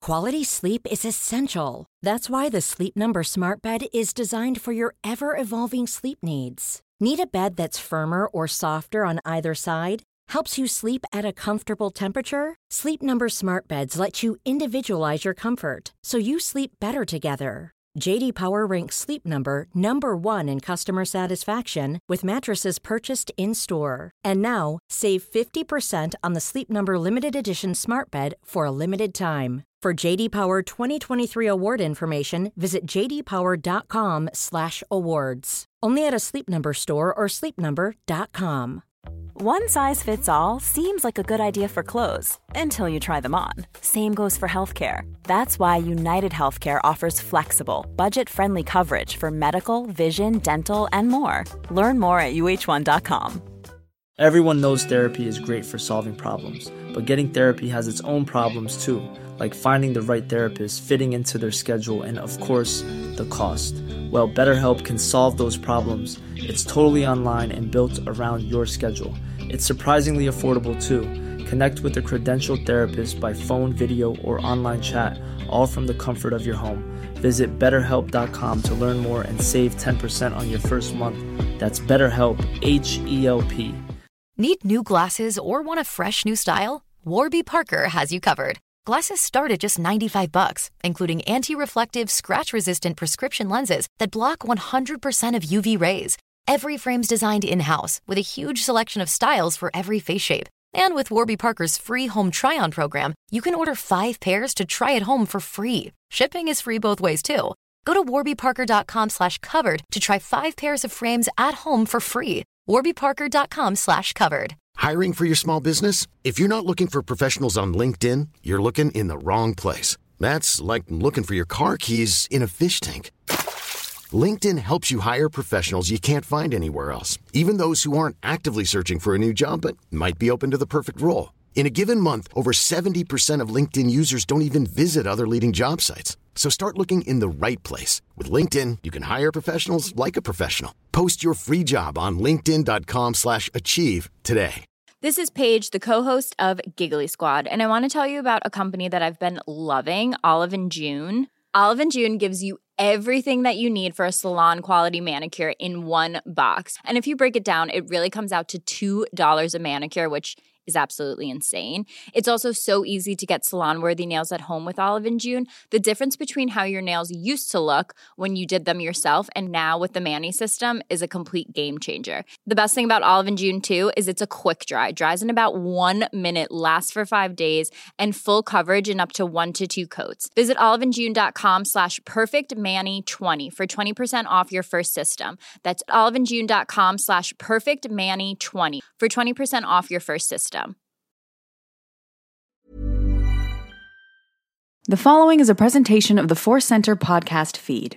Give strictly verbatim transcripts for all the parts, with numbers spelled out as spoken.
Quality sleep is essential. That's why the Sleep Number Smart Bed is designed for your ever-evolving sleep needs. Need a bed that's firmer or softer on either side? Helps you sleep at a comfortable temperature? Sleep Number Smart Beds let you individualize your comfort, so you sleep better together. J D Power ranks Sleep Number number one in customer satisfaction with mattresses purchased in-store. And now, save fifty percent on the Sleep Number Limited Edition Smart Bed for a limited time. For J D Power twenty twenty-three award information, visit j d power dot com slash awards. Only at a Sleep Number store or sleep number dot com. One size fits all seems like a good idea for clothes until you try them on. Same goes for healthcare. That's why United Healthcare offers flexible, budget-friendly coverage for medical, vision, dental, and more. Learn more at u h one dot com. Everyone knows therapy is great for solving problems, but getting therapy has its own problems too, like finding the right therapist, fitting into their schedule, and of course, the cost. Well, BetterHelp can solve those problems. It's totally online and built around your schedule. It's surprisingly affordable too. Connect with a credentialed therapist by phone, video, or online chat, all from the comfort of your home. Visit better help dot com to learn more and save ten percent on your first month. That's BetterHelp, H E L P. Need new glasses or want a fresh new style? Warby Parker has you covered. Glasses start at just ninety-five bucks, including anti-reflective, scratch-resistant prescription lenses that block one hundred percent of U V rays. Every frame's designed in-house with a huge selection of styles for every face shape. And with Warby Parker's free home try-on program, you can order five pairs to try at home for free. Shipping is free both ways, too. Go to warby parker dot com slash covered to try five pairs of frames at home for free. warby parker dot com slash covered. Hiring for your small business? If you're not looking for professionals on LinkedIn, you're looking in the wrong place. That's like looking for your car keys in a fish tank. LinkedIn helps you hire professionals you can't find anywhere else, even those who aren't actively searching for a new job but might be open to the perfect role. In a given month, over seventy percent of LinkedIn users don't even visit other leading job sites. So start looking in the right place. With LinkedIn, you can hire professionals like a professional. Post your free job on linkedin dot com slash achieve today. This is Paige, the co-host of Giggly Squad, and I want to tell you about a company that I've been loving, Olive and June. Olive and June gives you everything that you need for a salon-quality manicure in one box. And if you break it down, it really comes out to two dollars a manicure, which is absolutely insane. It's also so easy to get salon-worthy nails at home with Olive and June. The difference between how your nails used to look when you did them yourself and now with the Mani system is a complete game changer. The best thing about Olive and June, too, is it's a quick dry. Dries in about one minute, lasts for five days, and full coverage in up to one to two coats. Visit oliveandjune.com slash perfectmani20 for twenty percent off your first system. That's oliveandjune.com slash perfectmani20 for twenty percent off your first system. The following is a presentation of the Force Center podcast feed.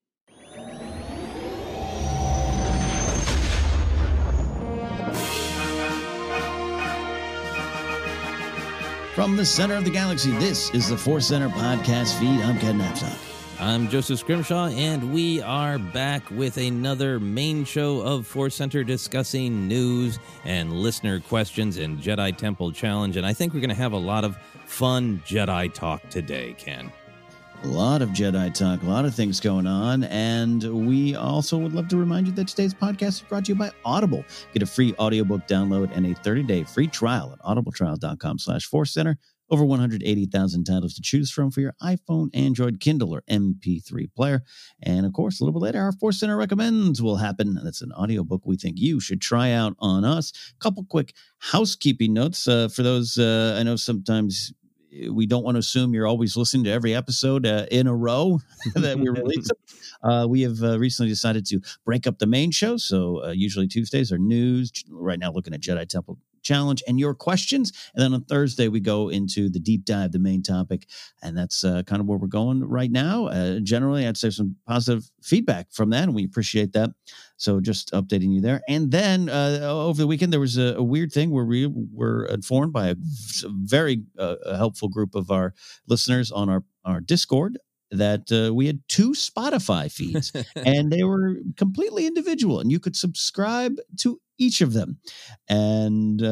From the center of the galaxy, this is the Force Center podcast feed. I'm Ken Knapsack. I'm Joseph Scrimshaw, and we are back with another main show of Force Center discussing news and listener questions and Jedi Temple Challenge. And I think we're going to have a lot of fun Jedi talk today, Ken. A lot of Jedi talk, a lot of things going on. And we also would love to remind you that today's podcast is brought to you by Audible. Get a free audiobook download and a thirty-day free trial at audibletrial.com slash Force Center. Over one hundred eighty thousand titles to choose from for your iPhone, Android, Kindle, or M P three player. And, of course, a little bit later, our Force Center Recommends will happen. That's an audiobook we think you should try out on us. Couple quick housekeeping notes uh, for those. Uh, I know sometimes we don't want to assume you're always listening to every episode uh, in a row that we release. Uh, we have uh, recently decided to break up the main show. So uh, usually Tuesdays are news. Right now, looking at Jedi Temple Challenge and your questions. And then on Thursday, we go into the deep dive, the main topic. And that's uh, kind of where we're going right now. Uh, generally, I'd say some positive feedback from that, and we appreciate that. So just updating you there. And then uh, over the weekend, there was a, a weird thing where we were informed by a very uh, a helpful group of our listeners on our, our Discord that uh, we had two Spotify feeds, and they were completely individual, and you could subscribe to each of them. And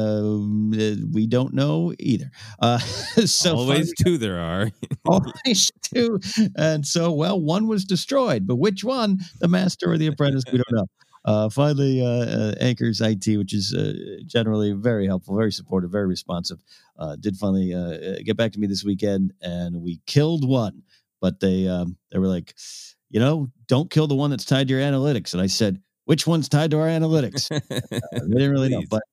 uh, we don't know either. Uh, so always two there are. always two. And so, well, one was destroyed, but which one, the Master or the Apprentice, we don't know. Uh, finally, uh, uh, Anchors I T, which is uh, generally very helpful, very supportive, very responsive, uh, did finally uh, get back to me this weekend, and we killed one. But they um, they were like, you know, don't kill the one that's tied to your analytics. And I said, which one's tied to our analytics? uh, they didn't really know, but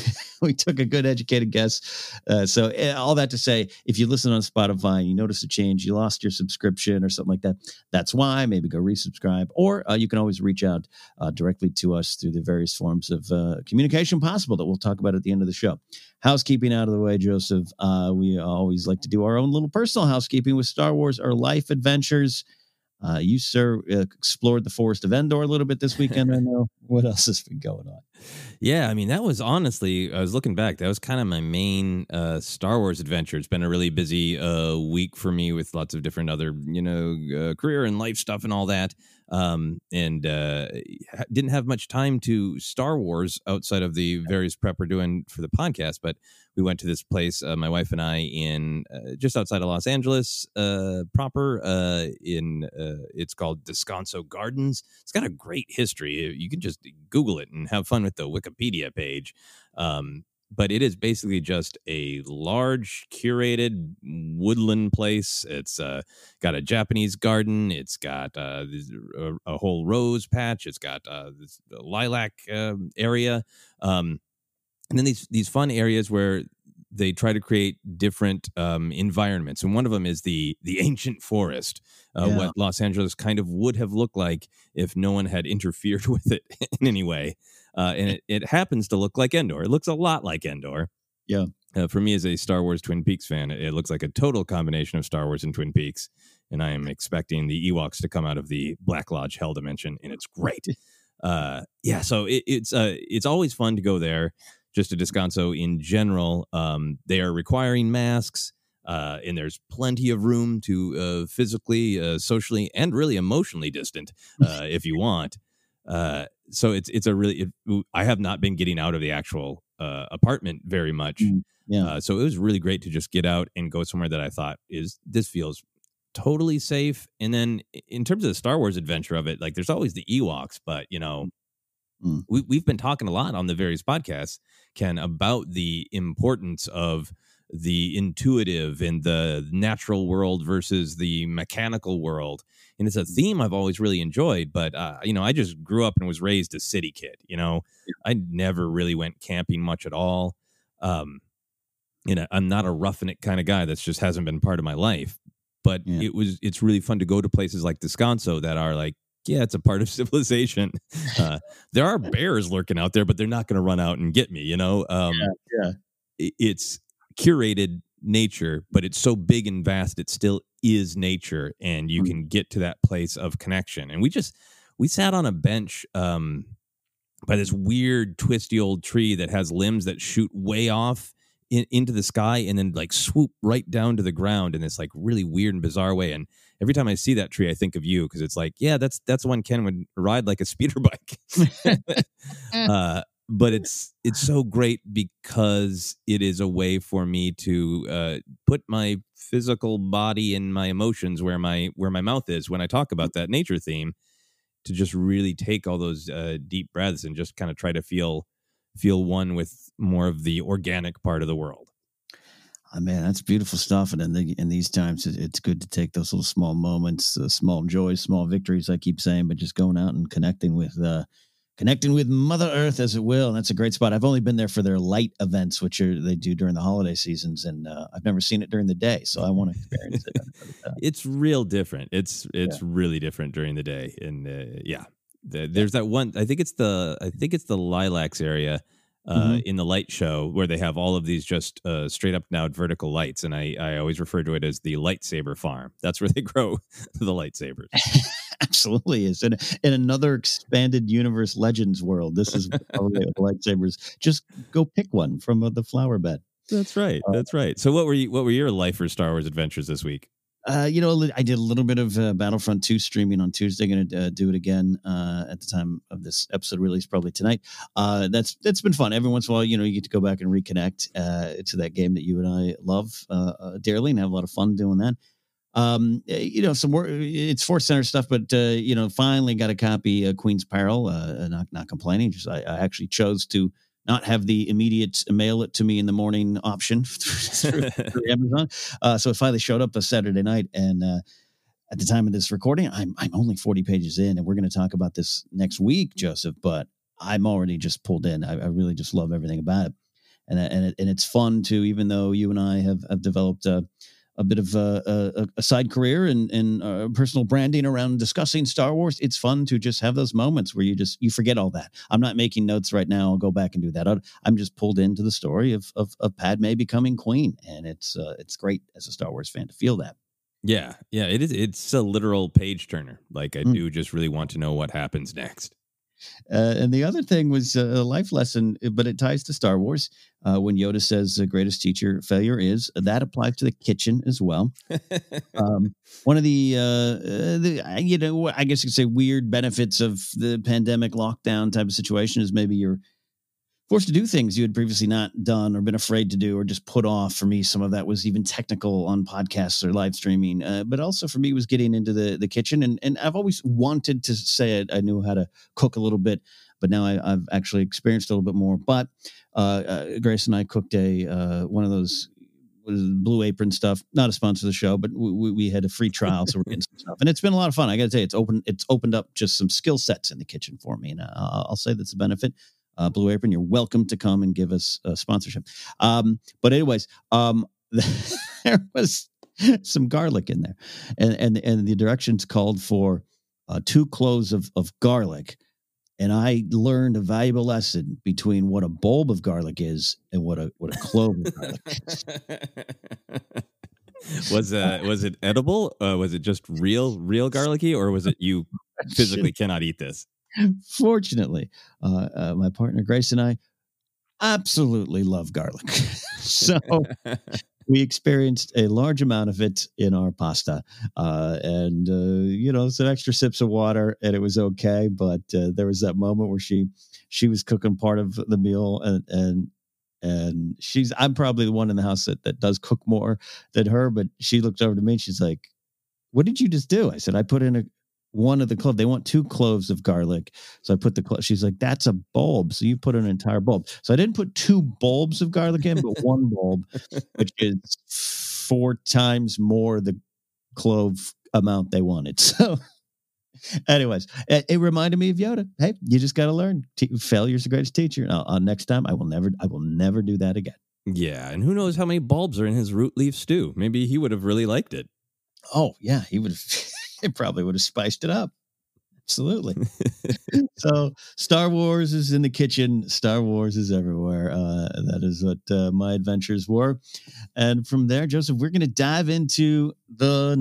we took a good educated guess. Uh, so uh, all that to say, if you listen on Spotify and you notice a change, you lost your subscription or something like that, that's why. Maybe go resubscribe. Or uh, you can always reach out uh, directly to us through the various forms of uh, communication possible that we'll talk about at the end of the show. Housekeeping out of the way, Joseph. Uh, we always like to do our own little personal housekeeping with Star Wars, our life adventures. Uh, you, sir, uh, explored the Forest of Endor a little bit this weekend. I know. What else has been going on? Yeah, I mean, that was honestly, I was looking back, that was kind of my main uh, Star Wars adventure. It's been a really busy uh, week for me with lots of different other, you know, uh, career and life stuff and all that. Um, and uh, didn't have much time to Star Wars outside of the various prep we're doing for the podcast. But we went to this place, uh, my wife and I, in uh, just outside of Los Angeles uh, proper. Uh, in uh, it's called Descanso Gardens. It's got a great history. You can just Google it and have fun with the Wikipedia page. Um, but it is basically just a large curated woodland place. It's uh, got a Japanese garden. It's got uh, a, a whole rose patch. It's got uh, this lilac uh, area. Um, and then these, these fun areas where they try to create different um, environments. And one of them is the the ancient forest, uh, yeah. what Los Angeles kind of would have looked like if no one had interfered with it in any way. Uh, and it, it happens to look like Endor. It looks a lot like Endor. Yeah. Uh, for me, as a Star Wars Twin Peaks fan, it, it looks like a total combination of Star Wars and Twin Peaks. And I am expecting the Ewoks to come out of the Black Lodge Hell Dimension, and it's great. Uh, yeah, so it, it's uh, it's always fun to go there. Just to Descanso in general, um, they are requiring masks, uh, and there's plenty of room to uh, physically, uh, socially, and really emotionally distant uh, if you want. Uh, so it's it's a really. It, I have not been getting out of the actual uh, apartment very much. Mm, yeah. Uh, so it was really great to just get out and go somewhere that I thought is this feels totally safe. And then in terms of the Star Wars adventure of it, like there's always the Ewoks, but you know. Mm. We, we've been talking a lot on the various podcasts, Ken, about the importance of the intuitive and the natural world versus the mechanical world. And it's a theme I've always really enjoyed. But, uh, you know, I just grew up and was raised a city kid. You know, I never really went camping much at all. Um, you know, I'm not a roughing it kind of guy. That's just hasn't been part of my life. But yeah. it was it's really fun to go to places like Descanso that are like, yeah, it's a part of civilization. Uh, there are bears lurking out there, but they're not going to run out and get me, you know? Um, yeah, yeah. It's curated nature, but it's so big and vast, it still is nature, and you mm. can get to that place of connection. And we just, we sat on a bench um, by this weird, twisty old tree that has limbs that shoot way off in, into the sky and then like swoop right down to the ground in this like really weird and bizarre way. And every time I see that tree, I think of you because it's like, yeah, that's that's the one Ken would ride like a speeder bike. uh, but it's it's so great because it is a way for me to uh, put my physical body and my emotions where my where my mouth is when I talk about that nature theme, to just really take all those uh, deep breaths and just kind of try to feel feel one with more of the organic part of the world. Oh, man, that's beautiful stuff. And in, the, in these times, it's good to take those little small moments, uh, small joys, small victories, I keep saying, but just going out and connecting with uh, connecting with Mother Earth, as it will. And that's a great spot. I've only been there for their light events, which are they do during the holiday seasons, and uh, I've never seen it during the day, so I want to experience it. It's real different. It's it's yeah. really different during the day, and uh, yeah, the, there's that one. I think it's the I think it's the Lilacs area. Uh, mm-hmm. in the light show where they have all of these just uh, straight up and out vertical lights. And I, I always refer to it as the lightsaber farm. That's where they grow the lightsabers. Absolutely is. In, in another expanded universe Legends world, this is probably the lightsabers. Just go pick one from uh, the flower bed. That's right. Uh, That's right. So what were you, what were your life or Star Wars adventures this week? Uh, you know, I did a little bit of uh, Battlefront two streaming on Tuesday. Going to uh, do it again uh, at the time of this episode release, probably tonight. Uh, that's that's been fun. Every once in a while, you know, you get to go back and reconnect uh, to that game that you and I love uh, uh, dearly and have a lot of fun doing that. Um, you know, some more. It's Force Center stuff, but uh, you know, finally got a copy of Queen's Peril. Uh, not not complaining. Just I, I actually chose to not have the immediate mail it to me in the morning option through, through Amazon. Uh, so it finally showed up a Saturday night. And uh, at the time of this recording, I'm I'm only forty pages in, and we're going to talk about this next week, Joseph. But I'm already just pulled in. I, I really just love everything about it, and and it, and it's fun too. Even though you and I have have developed a, a bit of a, a, a side career and and uh, personal branding around discussing Star Wars, it's fun to just have those moments where you just you forget all that. I'm not making notes right now. I'll go back and do that. I'm just pulled into the story of of, of Padme becoming queen, and it's uh, it's great as a Star Wars fan to feel that. Yeah, yeah, it is. It's a literal page turner. Like I mm. do just really want to know what happens next. Uh, and the other thing was a life lesson, but it ties to Star Wars. Uh, when Yoda says the greatest teacher failure is, that applies to the kitchen as well. um, one of the, uh, the, you know, I guess you could say weird benefits of the pandemic lockdown type of situation is maybe you're forced to do things you had previously not done or been afraid to do or just put off. For me, some of that was even technical on podcasts or live streaming. Uh, but also for me was getting into the, the kitchen. And, and I've always wanted to say it. I knew how to cook a little bit, but now I, I've actually experienced a little bit more. But uh, uh, Grace and I cooked a uh, one of those Blue Apron stuff, not a sponsor of the show, but we, we had a free trial. So we're getting some stuff. And it's been a lot of fun. I got to tell you, it's open, it's opened up just some skill sets in the kitchen for me. And uh, I'll say that's a benefit. Uh, Blue Apron, you're welcome to come and give us a sponsorship. Um, but anyways, um, there was some garlic in there, and and and the directions called for uh, two cloves of of garlic, and I learned a valuable lesson between what a bulb of garlic is and what a what a clove of garlic is. Was uh was it edible? Uh, was it just real real garlicky, or was it you physically cannot eat this? Fortunately, uh, uh, my partner Grace and I absolutely love garlic. So we experienced a large amount of it in our pasta, uh, and, uh, you know, some extra sips of water, and it was okay. But uh, there was that moment where she she was cooking part of the meal, and and and she's I'm probably the one in the house that, that does cook more than her. But she looked over to me and she's like, "What did you just do?" I said, "I put in a one of the clove. They want two cloves of garlic. So I put the clove. She's like, that's a bulb. So you put an entire bulb. So I didn't put two bulbs of garlic in, but one bulb, which is four times more the clove amount they wanted. So anyways, it, it reminded me of Yoda. Hey, you just got to learn. T- failure's the greatest teacher. Now, uh, next time I will never, I will never do that again. Yeah. And who knows how many bulbs are in his root leaf stew? Maybe he would have really liked it. Oh yeah. He would have. It probably would have spiced it up. Absolutely. So Star Wars is in the kitchen. Star Wars is everywhere. Uh, that is what uh, my adventures were. And from there, Joseph, we're going to dive into the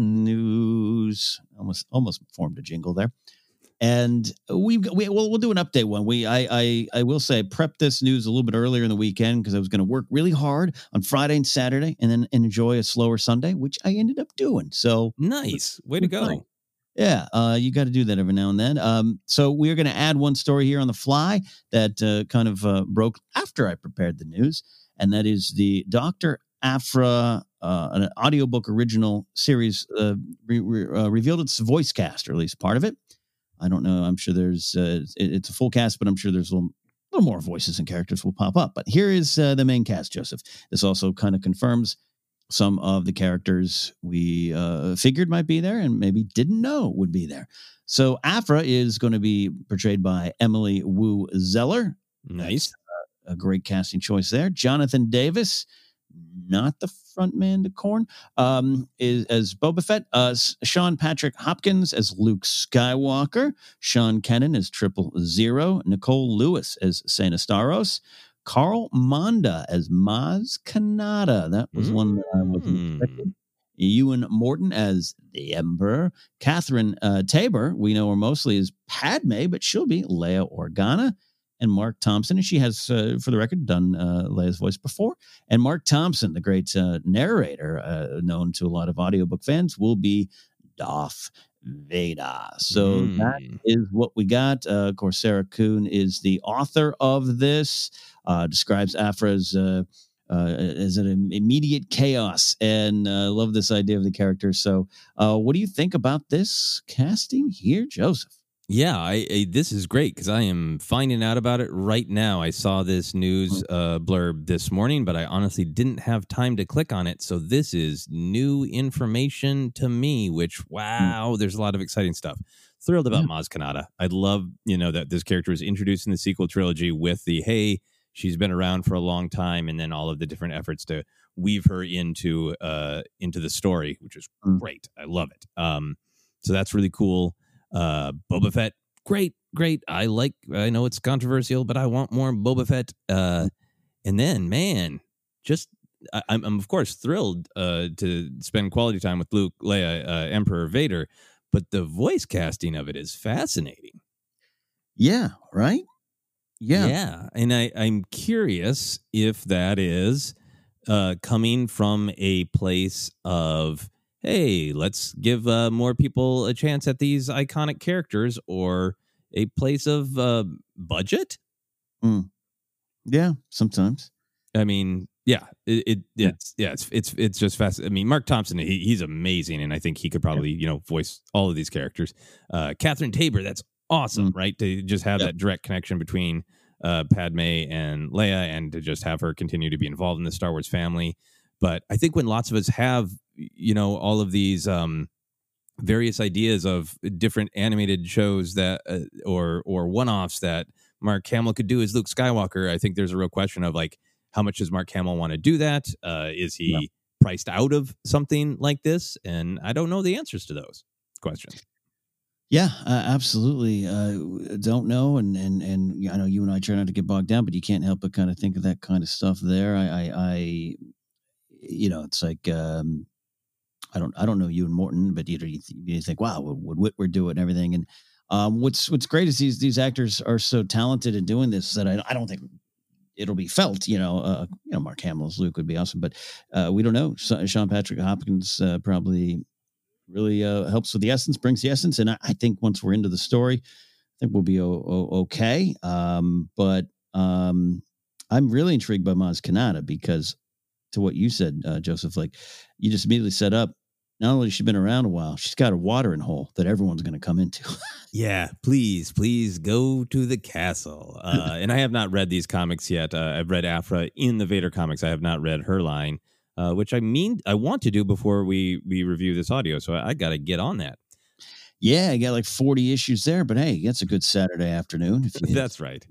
news. Almost, almost formed a jingle there. And we we we'll, we'll do an update one. We I I I will say I prepped this news a little bit earlier in the weekend because I was going to work really hard on Friday and Saturday, and then enjoy a slower Sunday, which I ended up doing. So nice, way to go. Fine. Yeah, uh, you got to do that every now and then. Um, so we're going to add one story here on the fly that uh, kind of uh, broke after I prepared the news, and that is the Doctor Aphra, uh, an audiobook original series, uh, re- re- uh, revealed its voice cast, or at least part of it. I don't know. I'm sure there's uh, it, it's a full cast, but I'm sure there's a little, little more voices and characters will pop up. But here is uh, the main cast, Joseph. This also kind of confirms some of the characters we uh, figured might be there and maybe didn't know would be there. So Aphra is going to be portrayed by Emily Wu Zeller. Nice. Uh, a great casting choice there. Jonathan Davis, not the front man to Korn, um, is as Boba Fett. Uh, Sean Patrick Hopkins as Luke Skywalker. Sean Kennan as Triple Zero. Nicole Lewis as Saint Astaros. Carl Manda as Maz Kanata. That was mm. one that I wasn't expecting. Ewan Morton as the Emperor. Catherine uh, Tabor, we know her mostly as Padme, but she'll be Leia Organa. and Mark Thompson. And she has, uh, for the record, done uh, Leia's voice before. And Mark Thompson, the great uh, narrator, uh, known to a lot of audiobook fans, will be Darth Vader. So mm. that is what we got. Uh, of course, Sarah Kuhn is the author of this, uh, describes Aphra as, uh, uh, as an immediate chaos, and I uh, love this idea of the character. So uh, what do you think about this casting here, Joseph? Yeah, I, I this is great because I am finding out about it right now. I saw this news uh, blurb this morning, but I honestly didn't have time to click on it. So this is new information to me, which, wow, there's a lot of exciting stuff. Thrilled about yeah. Maz Kanata. I love, you know, that this character is introduced in the sequel trilogy with the, hey, she's been around for a long time, and then all of the different efforts to weave her into uh, into the story, which is mm. great. I love it. Um, so that's really cool. Uh, Boba Fett, great, great. I like, I know it's controversial, but I want more Boba Fett. Uh, and then, man, just, I, I'm, I'm of course thrilled uh, to spend quality time with Luke, Leia, uh, Emperor Vader, but the voice casting of it is fascinating. Yeah, right? Yeah. Yeah. And I, I'm curious if that is uh, coming from a place of, hey, let's give uh, more people a chance at these iconic characters, or a place of uh, budget. Mm. Yeah, sometimes. I mean, yeah, it, it yeah. it's yeah, it's it's it's just fast. I mean, Mark Thompson, he, he's amazing, and I think he could probably you know voice all of these characters. Uh, Catherine Tabor, that's awesome, mm. right? To just have yeah. that direct connection between uh, Padme and Leia, and to just have her continue to be involved in the Star Wars family. But I think when lots of us have, you know, all of these um, various ideas of different animated shows that uh, or or one-offs that Mark Hamill could do as Luke Skywalker, I think there's a real question of like, how much does Mark Hamill want to do that? Uh, is he yeah. priced out of something like this? And I don't know the answers to those questions. Yeah, uh, absolutely. Uh, don't know, and and and I know you and I try not to get bogged down, but you can't help but kind of think of that kind of stuff there. I, I, I you know, it's like. Um, I don't, I don't know you and Morton, but you know, you, th- you think, wow, would Whitwer do it and everything? And um, what's what's great is these these actors are so talented in doing this that I, I don't think it'll be felt. You know, uh, you know, Mark Hamill's Luke would be awesome, but uh, we don't know. So, Sean Patrick Hopkins uh, probably really uh, helps with the essence, brings the essence, and I, I think once we're into the story, I think we'll be o- o- okay. Um, but um, I'm really intrigued by Maz Kanata because, to what you said, uh, Joseph, like you just immediately set up. Not only has she been around a while, she's got a watering hole that everyone's going to come into. Yeah, please, please go to the castle. Uh, and I have not read these comics yet. Uh, I've read Aphra in the Vader comics. I have not read her line, uh, which I mean I want to do before we we review this audio. So I, I got to get on that. Yeah, I got like forty issues there, but hey, that's a good Saturday afternoon. If you that's right.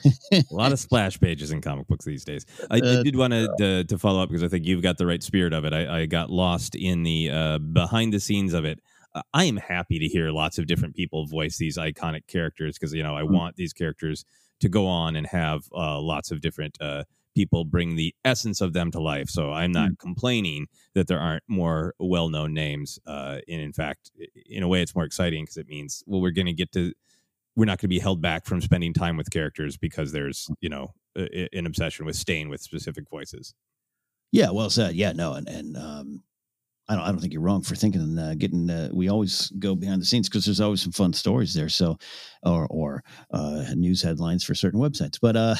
A lot of splash pages in comic books these days. I, uh, I did want to to follow up because I think you've got the right spirit of it. I, I got lost in the uh, behind the scenes of it. Uh, I am happy to hear lots of different people voice these iconic characters because, you know, I mm-hmm. want these characters to go on and have uh, lots of different uh, people bring the essence of them to life. So I'm not mm-hmm. complaining that there aren't more well-known names. Uh, and in fact, in a way, it's more exciting because it means, well, we're going to get to, we're not going to be held back from spending time with characters because there's, you know, a, an obsession with staying with specific voices. Yeah, well said. Yeah, no, and and um, I don't, I don't think you're wrong for thinking uh, getting. Uh, we always go behind the scenes because there's always some fun stories there. So, or or uh, news headlines for certain websites, but uh,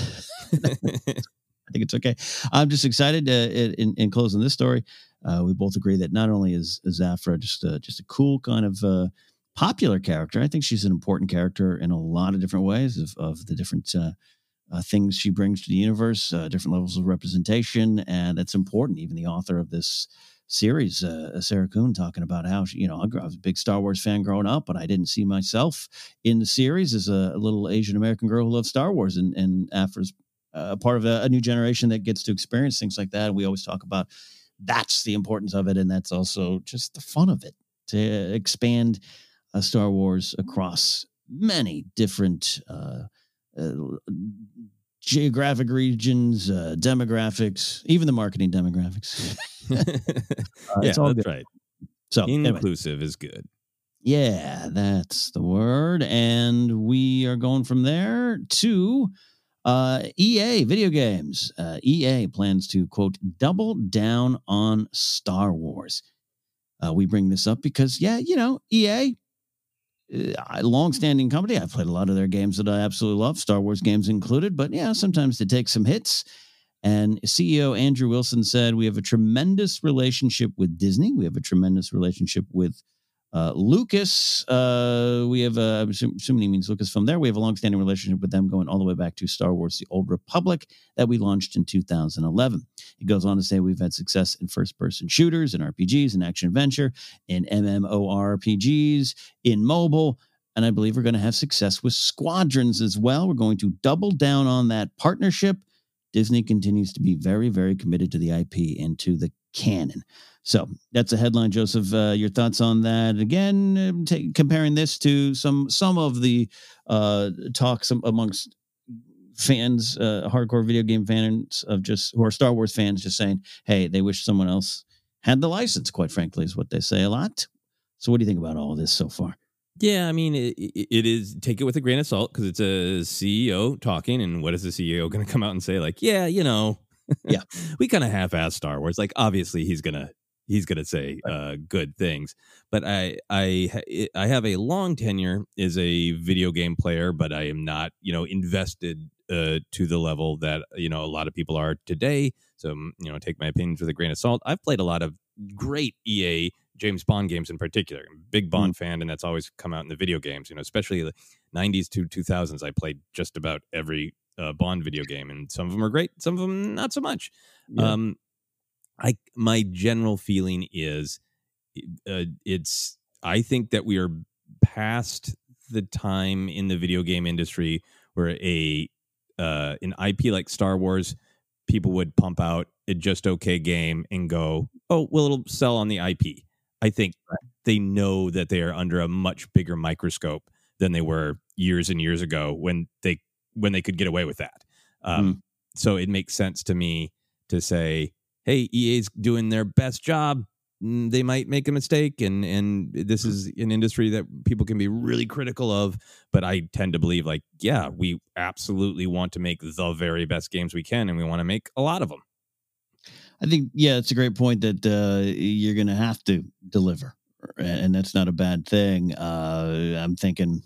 I think it's okay. I'm just excited uh, in in closing this story. Uh, we both agree that not only is is Aphra just a, just a cool kind of uh, popular character, I think she's an important character in a lot of different ways of of the different uh, uh, things she brings to the universe, uh, different levels of representation, and it's important. Even the author of this series, uh, Sarah Kuhn, talking about how she, you know, I was a big Star Wars fan growing up, but I didn't see myself in the series as a, a little Asian American girl who loves Star Wars, and and Aphra's uh, part of a, a new generation that gets to experience things like that. We always talk about that's the importance of it, and that's also just the fun of it to expand uh, Star Wars across many different uh, uh, geographic regions, uh, demographics, even the marketing demographics. uh, yeah, it's all that's good. right. So inclusive anyway. is good. Yeah, that's the word. And we are going from there to Uh, E A video games. Uh, E A plans to, quote, double down on Star Wars. Uh, we bring this up because, yeah, you know, E A, a long-standing company. I've played a lot of their games that I absolutely love, Star Wars games included. But, yeah, sometimes they take some hits. And C E O Andrew Wilson said, we have a tremendous relationship with Disney. We have a tremendous relationship with Uh, Lucas, uh, we have, uh, I'm assuming he means Lucasfilm there. We have a long-standing relationship with them going all the way back to Star Wars: The Old Republic that we launched in two thousand eleven. He goes on to say we've had success in first-person shooters and R P Gs and action-adventure, in MMORPGs, in mobile, and I believe we're going to have success with Squadrons as well. We're going to double down on that partnership. Disney continues to be very, very committed to the I P and to the canon. So that's a headline, Joseph. Uh, your thoughts on that? Again, take, comparing this to some some of the uh, talks amongst fans, uh, hardcore video game fans of just who are Star Wars fans, just saying, "Hey, they wish someone else had the license." Quite frankly, is what they say a lot. So, what do you think about all of this so far? Yeah, I mean, it, it is, take it with a grain of salt because it's a C E O talking, and what is the C E O going to come out and say? Like, yeah, you know, yeah, we kind of half-ass Star Wars. Like, obviously, he's gonna. He's going to say uh, good things, but I I I have a long tenure as a video game player, but I am not, you know, invested uh, to the level that, you know, a lot of people are today. So, you know, take my opinions with a grain of salt. I've played a lot of great E A James Bond games in particular. I'm a big Bond mm. fan, and that's always come out in the video games. You know, especially the nineties to two thousands. I played just about every uh, Bond video game, and some of them are great, some of them not so much. Yeah. Um, I my general feeling is uh, it's I think that we are past the time in the video game industry where a uh, an I P like Star Wars, people would pump out a just okay game and go, oh, well, it'll sell on the I P. I think they know that they are under a much bigger microscope than they were years and years ago when they when they could get away with that. Um, mm. So it makes sense to me to say, hey, E A's doing their best job. They might make a mistake, and and this is an industry that people can be really critical of. But I tend to believe, like, yeah, we absolutely want to make the very best games we can, and we want to make a lot of them. I think, yeah, it's a great point that uh, you're going to have to deliver, and that's not a bad thing. Uh, I'm thinking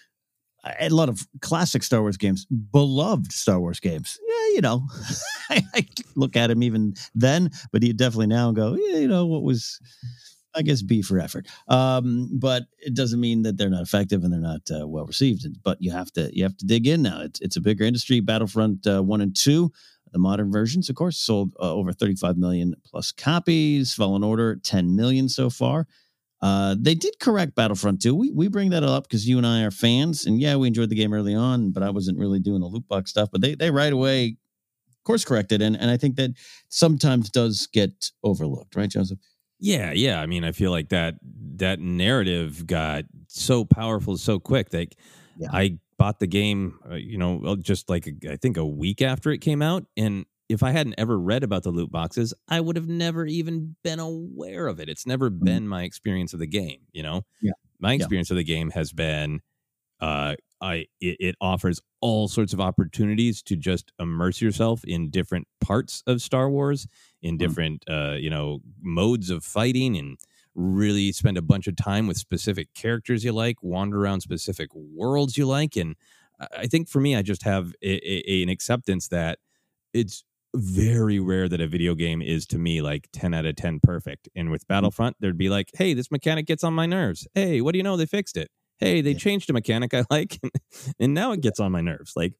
a lot of classic Star Wars games, beloved Star Wars games. Yeah, you know, I, I look at him even then, but you definitely now go, yeah, you know, what was, I guess, B for effort. Um, but it doesn't mean that they're not effective and they're not uh, well received. But you have to you have to dig in now. It's it's a bigger industry. Battlefront uh, one and two, the modern versions, of course, sold uh, over thirty-five million plus copies. Fallen Order, ten million so far. Uh, they did correct Battlefront two. We we bring that up because you and I are fans, and yeah, we enjoyed the game early on, but I wasn't really doing the loot box stuff. But they they right away course corrected, and and I think that sometimes does get overlooked, right, Joseph? Yeah, yeah. I mean, I feel like that that narrative got so powerful so quick. Like, yeah. I bought the game, uh, you know, just like I think a week after it came out, and if I hadn't ever read about the loot boxes, I would have never even been aware of it. It's never mm-hmm. been my experience of the game, you know? Yeah. My experience yeah. of the game has been uh, I it, it offers all sorts of opportunities to just immerse yourself in different parts of Star Wars, in different, mm-hmm. uh, you know, modes of fighting, and really spend a bunch of time with specific characters you like, wander around specific worlds you like. And I think for me, I just have a, a, an acceptance that it's very rare that a video game is, to me, like ten out of ten perfect. And with Battlefront, there'd be like, hey, this mechanic gets on my nerves. Hey, what do you know? They fixed it. Hey, they yeah. changed a mechanic I like, and now it gets on my nerves. Like,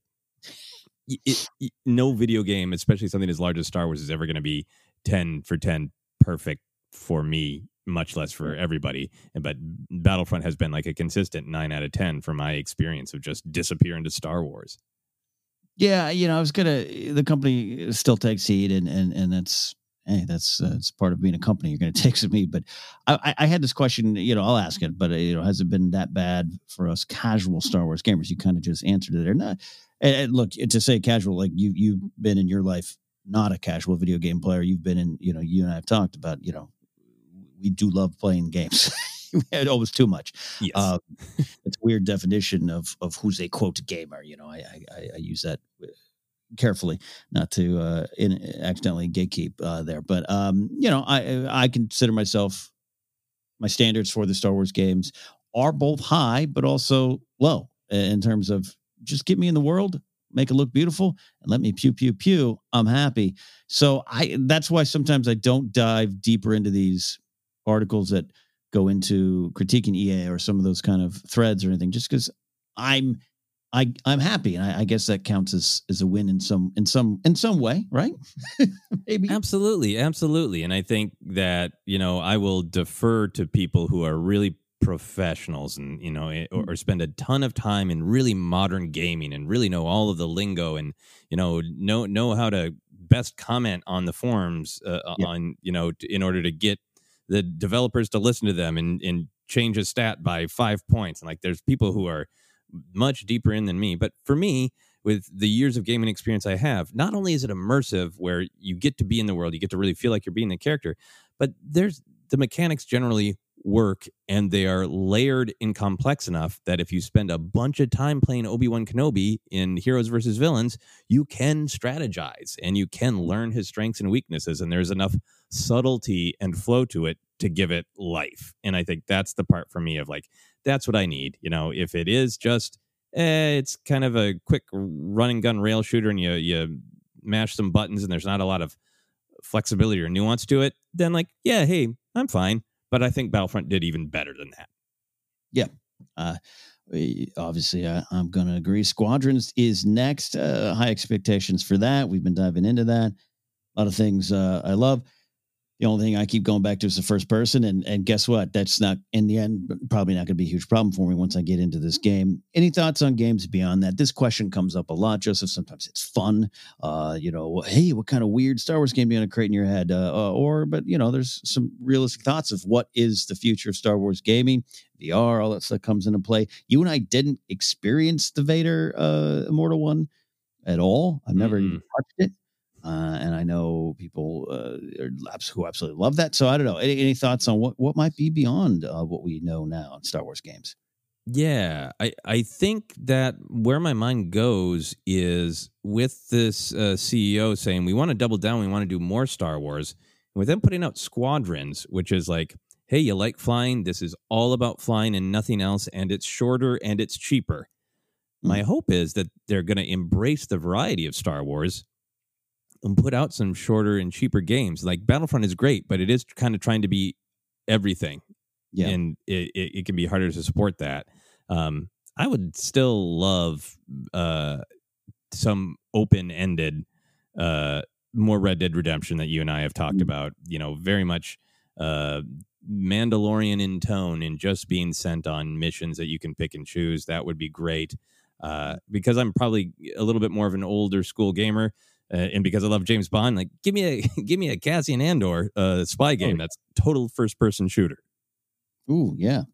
it, it, no video game, especially something as large as Star Wars, is ever going to be ten for ten perfect for me, much less for everybody. But Battlefront has been like a consistent nine out of ten for my experience of just disappear into Star Wars. Yeah, you know, I was gonna. The company still takes heed, and and and that's hey, that's uh, it's part of being a company. You're gonna take some heed. But I, I had this question. You know, I'll ask it. But uh, you know, has it been that bad for us casual Star Wars gamers? You kind of just answered it or not. And, and look, to say casual, like you you've been in your life not a casual video game player. You've been in. You know, you and I have talked about. You know, we do love playing games. Almost too much. Yes. Uh, it's a weird definition of of who's a quote gamer. You know, I I, I use that carefully, not to uh, in, accidentally gatekeep uh, there. But um, you know, I I consider myself my standards for the Star Wars games are both high, but also low in terms of just get me in the world, make it look beautiful, and let me pew pew pew. I'm happy. So I that's why sometimes I don't dive deeper into these articles that go into critiquing E A or some of those kind of threads or anything, just because I'm I I'm happy, and I, I guess that counts as as a win in some in some in some way, right? Maybe. Absolutely, absolutely. And I think that, you know, I will defer to people who are really professionals and, you know, or, or spend a ton of time in really modern gaming and really know all of the lingo and, you know, know know how to best comment on the forums uh, yeah. on, you know, t- in order to get the developers to listen to them and, and change a stat by five points. And like, there's people who are much deeper in than me. But for me, with the years of gaming experience I have, not only is it immersive where you get to be in the world, you get to really feel like you're being the character, but there's the mechanics generally work and they are layered and complex enough that if you spend a bunch of time playing Obi-Wan Kenobi in Heroes versus Villains, you can strategize and you can learn his strengths and weaknesses. And there's enough subtlety and flow to it to give it life. And I think that's the part for me of like, that's what I need. You know, if it is just, eh, it's kind of a quick run and gun rail shooter and you, you mash some buttons and there's not a lot of flexibility or nuance to it, then like, yeah, hey, I'm fine. But I think Battlefront did even better than that. Yeah. Uh, obviously, uh, I'm going to agree. Squadrons is next. Uh, high expectations for that. We've been diving into that. A lot of things uh, I love. The only thing I keep going back to is the first person. And and guess what? That's not, in the end, probably not going to be a huge problem for me once I get into this game. Any thoughts on games beyond that? This question comes up a lot, Joseph. Sometimes it's fun. Uh, you know, hey, what kind of weird Star Wars game do you want to create in your head? Uh, or, but, you know, there's some realistic thoughts of what is the future of Star Wars gaming, V R, all that stuff comes into play. You and I didn't experience the Vader uh, Immortal one at all. I've never mm-hmm. even touched it. Uh, and I know people uh, who absolutely love that. So I don't know. Any, any thoughts on what, what might be beyond uh, what we know now in Star Wars games? Yeah, I, I think that where my mind goes is with this uh, C E O saying, we want to double down, we want to do more Star Wars. And with them putting out Squadrons, which is like, hey, you like flying? This is all about flying and nothing else. And it's shorter and it's cheaper. Mm. My hope is that they're going to embrace the variety of Star Wars and put out some shorter and cheaper games. Like Battlefront is great, but it is kind of trying to be everything. Yeah. And it, it, it can be harder to support that. Um, I would still love uh, some open-ended, uh, more Red Dead Redemption that you and I have talked mm-hmm. about, you know, very much uh, Mandalorian in tone and just being sent on missions that you can pick and choose. That would be great. Uh, because I'm probably a little bit more of an older school gamer. Uh, and because I love James Bond, like give me a give me a Cassian Andor uh, spy game oh. that's total first person shooter. Ooh, yeah,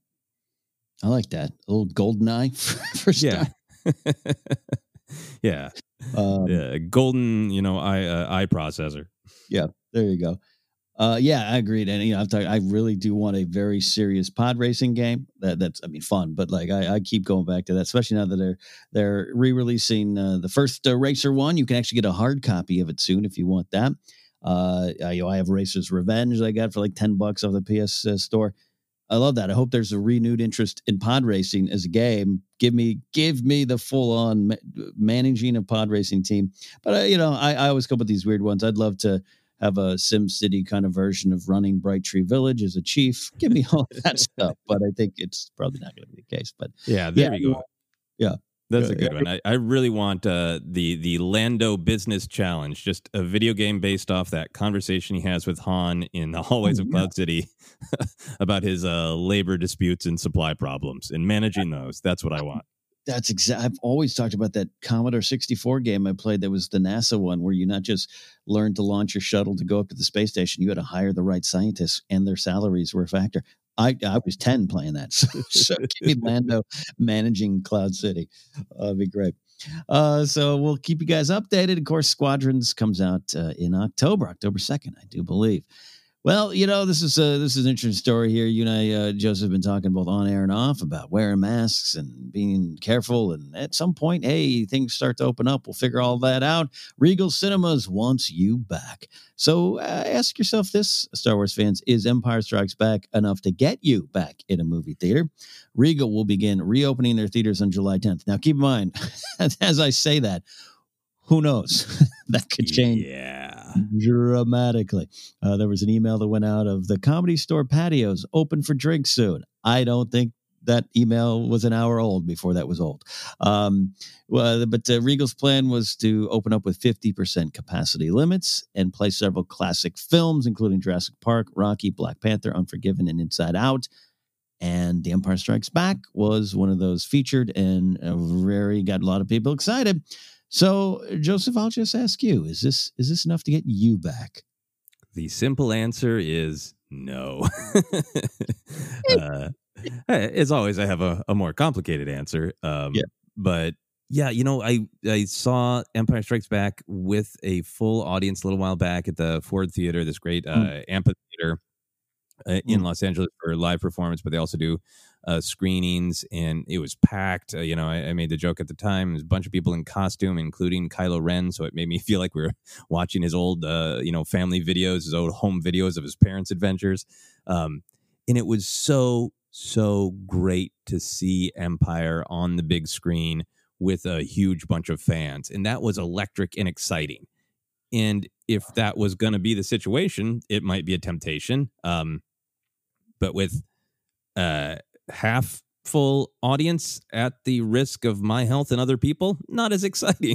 I like that. A little GoldenEye for yeah, yeah, um, yeah. Golden, you know, i uh, eye processor. Yeah, there you go. Uh, yeah, I agreed. And you know, I'm talking, I really do want a very serious pod racing game. That that's, I mean, fun, but like I, I keep going back to that, especially now that they're they're re-releasing uh, the first uh, Racer one. You can actually get a hard copy of it soon if you want that. Uh, I, you know, I have Racer's Revenge I got for like ten bucks off the P S uh, store. I love that. I hope there's a renewed interest in pod racing as a game. Give me, give me the full on ma- managing a pod racing team. But uh, you know, I, I always come up with these weird ones. I'd love to have a Sim City kind of version of running Bright Tree Village as a chief. Give me all that stuff, but I think it's probably not going to be the case. But yeah, there yeah, you go. Yeah, that's a good one. I, I really want uh, the the Lando Business Challenge, just a video game based off that conversation he has with Han in the hallways oh, of Cloud yeah. City about his uh, labor disputes and supply problems and managing those. That's what I want. That's exactly. I've always talked about that Commodore sixty-four game I played. That was the NASA one where you not just learned to launch your shuttle to go up to the space station. You had to hire the right scientists, and their salaries were a factor. I I was ten playing that. So, so give me Lando managing Cloud City. Uh, that'd be great. Uh, so we'll keep you guys updated. Of course, Squadrons comes out uh, in October, October second, I do believe. Well, you know, this is a, this is an interesting story here. You and I, uh, Joseph, have been talking both on air and off about wearing masks and being careful. And at some point, hey, things start to open up. We'll figure all that out. Regal Cinemas wants you back. So uh, ask yourself this, Star Wars fans, is Empire Strikes Back enough to get you back in a movie theater? Regal will begin reopening their theaters on July tenth. Now, keep in mind, as I say that, who knows? That could change yeah. dramatically. Uh, there was an email that went out of the Comedy Store patios open for drinks soon. I don't think that email was an hour old before that was old. Um, well, but uh, Regal's plan was to open up with fifty percent capacity limits and play several classic films, including Jurassic Park, Rocky, Black Panther, Unforgiven, and Inside Out. And The Empire Strikes Back was one of those featured, and uh, very got a lot of people excited. So, Joseph, I'll just ask you, is this is this enough to get you back? The simple answer is no. uh, as always, I have a, a more complicated answer. Um, yeah. But, yeah, you know, I, I saw Empire Strikes Back with a full audience a little while back at the Ford Theater, this great uh, mm. amphitheater uh, in mm. Los Angeles for live performance, but they also do Uh, screenings, and it was packed. Uh, you know, I, I made the joke at the time. There's a bunch of people in costume, including Kylo Ren, so it made me feel like we were watching his old, uh, you know, family videos, his old home videos of his parents' adventures. Um, and it was so, so great to see Empire on the big screen with a huge bunch of fans, and that was electric and exciting. And if that was going to be the situation, it might be a temptation. Um, but with uh half full audience at the risk of my health and other people, not as exciting.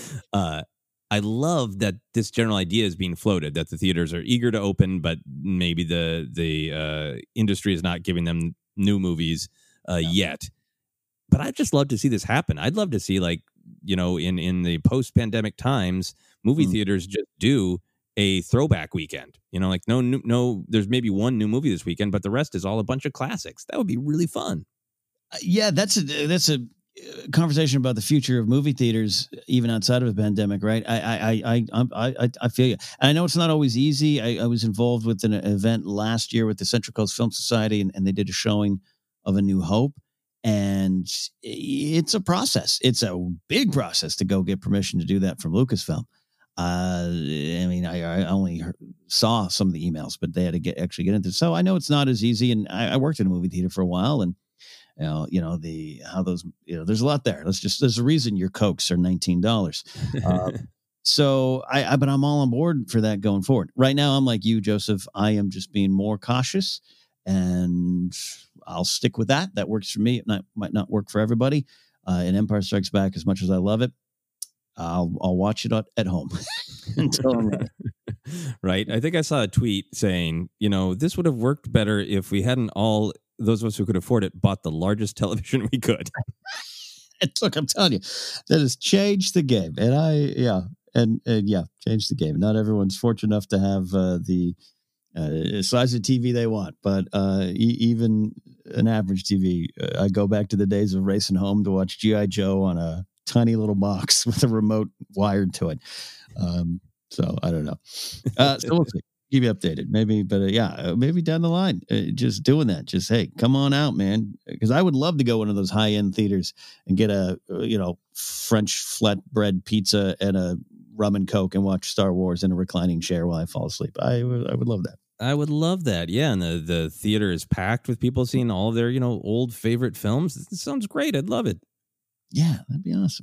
uh, I love that this general idea is being floated, that the theaters are eager to open, but maybe the the uh, industry is not giving them new movies uh, yeah. yet. But I'd just love to see this happen. I'd love to see, like, you know, in, in the post-pandemic times, movie mm. theaters just do a throwback weekend. You know, like no, no, there's maybe one new movie this weekend, but the rest is all a bunch of classics. That would be really fun. Uh, yeah, that's a that's a conversation about the future of movie theaters, even outside of a pandemic, right? I I I I I, I feel you. And I know it's not always easy. I, I was involved with an event last year with the Central Coast Film Society, and, and they did a showing of A New Hope. And it's a process. It's a big process to go get permission to do that from Lucasfilm. Uh, I mean, I, I only heard, saw some of the emails, but they had to get actually get into it. So I know it's not as easy. And I, I worked in a movie theater for a while, and you know, you know the how those you know, there's a lot there. Let's just there's a reason your Cokes are nineteen dollars. Uh, so I, I, but I'm all on board for that going forward. Right now, I'm like you, Joseph. I am just being more cautious, and I'll stick with that. That works for me. It not, might not work for everybody. Uh, and Empire Strikes Back, as much as I love it, I'll I'll watch it at home until I'm ready. Right. I think I saw a tweet saying, you know, this would have worked better if we hadn't all, those of us who could afford it, bought the largest television we could. And look, I'm telling you, that has changed the game. And I, yeah, and, and yeah, changed the game. Not everyone's fortunate enough to have uh, the uh, size of T V they want, but uh, e- even an average T V, uh, I go back to the days of racing home to watch G I. Joe on a tiny little box with a remote wired to it. Um, so I don't know. Uh, so we'll see. Keep you updated. Maybe, but uh, yeah, maybe down the line, uh, just doing that. Just, hey, come on out, man. Because I would love to go one of those high end theaters and get a, uh, you know, French flatbread pizza and a rum and Coke and watch Star Wars in a reclining chair while I fall asleep. I, I would love that. I would love that. Yeah. And the, the theater is packed with people seeing all of their, you know, old favorite films. It sounds great. I'd love it. Yeah, that'd be awesome.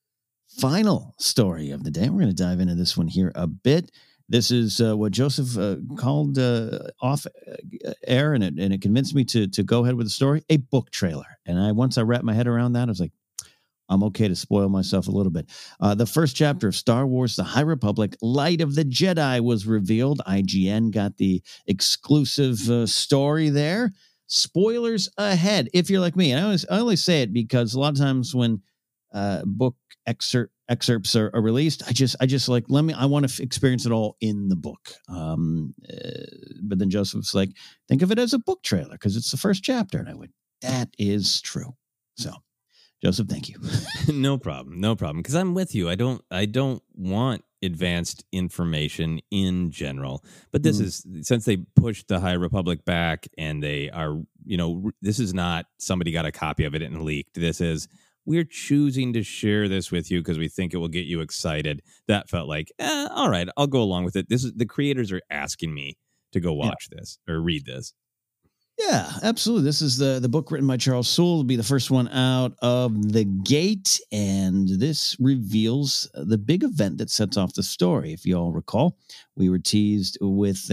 Final story of the day. We're going to dive into this one here a bit. This is uh, what Joseph uh, called uh, off air, and it, and it convinced me to to go ahead with the story, a book trailer. And I once I wrapped my head around that, I was like, I'm okay to spoil myself a little bit. Uh, the first chapter of Star Wars: The High Republic, Light of the Jedi was revealed. I G N got the exclusive uh, story there. Spoilers ahead, if you're like me. And I always, I only say it because a lot of times when uh, book excerpt, excerpts are, are released, I just, I just like, let me, I want to f- experience it all in the book. Um, uh, but then Joseph's like, think of it as a book trailer because it's the first chapter. And I went, that is true. So, Joseph, thank you. No problem. No problem. Because I'm with you. I don't, I don't want advanced information in general. But this Mm. is, since they pushed the High Republic back and they are, you know, this is not somebody got a copy of it and leaked. This is, we're choosing to share this with you because we think it will get you excited. That felt like, eh, all right, I'll go along with it. This is, the creators are asking me to go watch yeah. this or read this. Yeah, absolutely. This is the, the book written by Charles Soule. It'll be the first one out of the gate, and this reveals the big event that sets off the story. If you all recall, we were teased with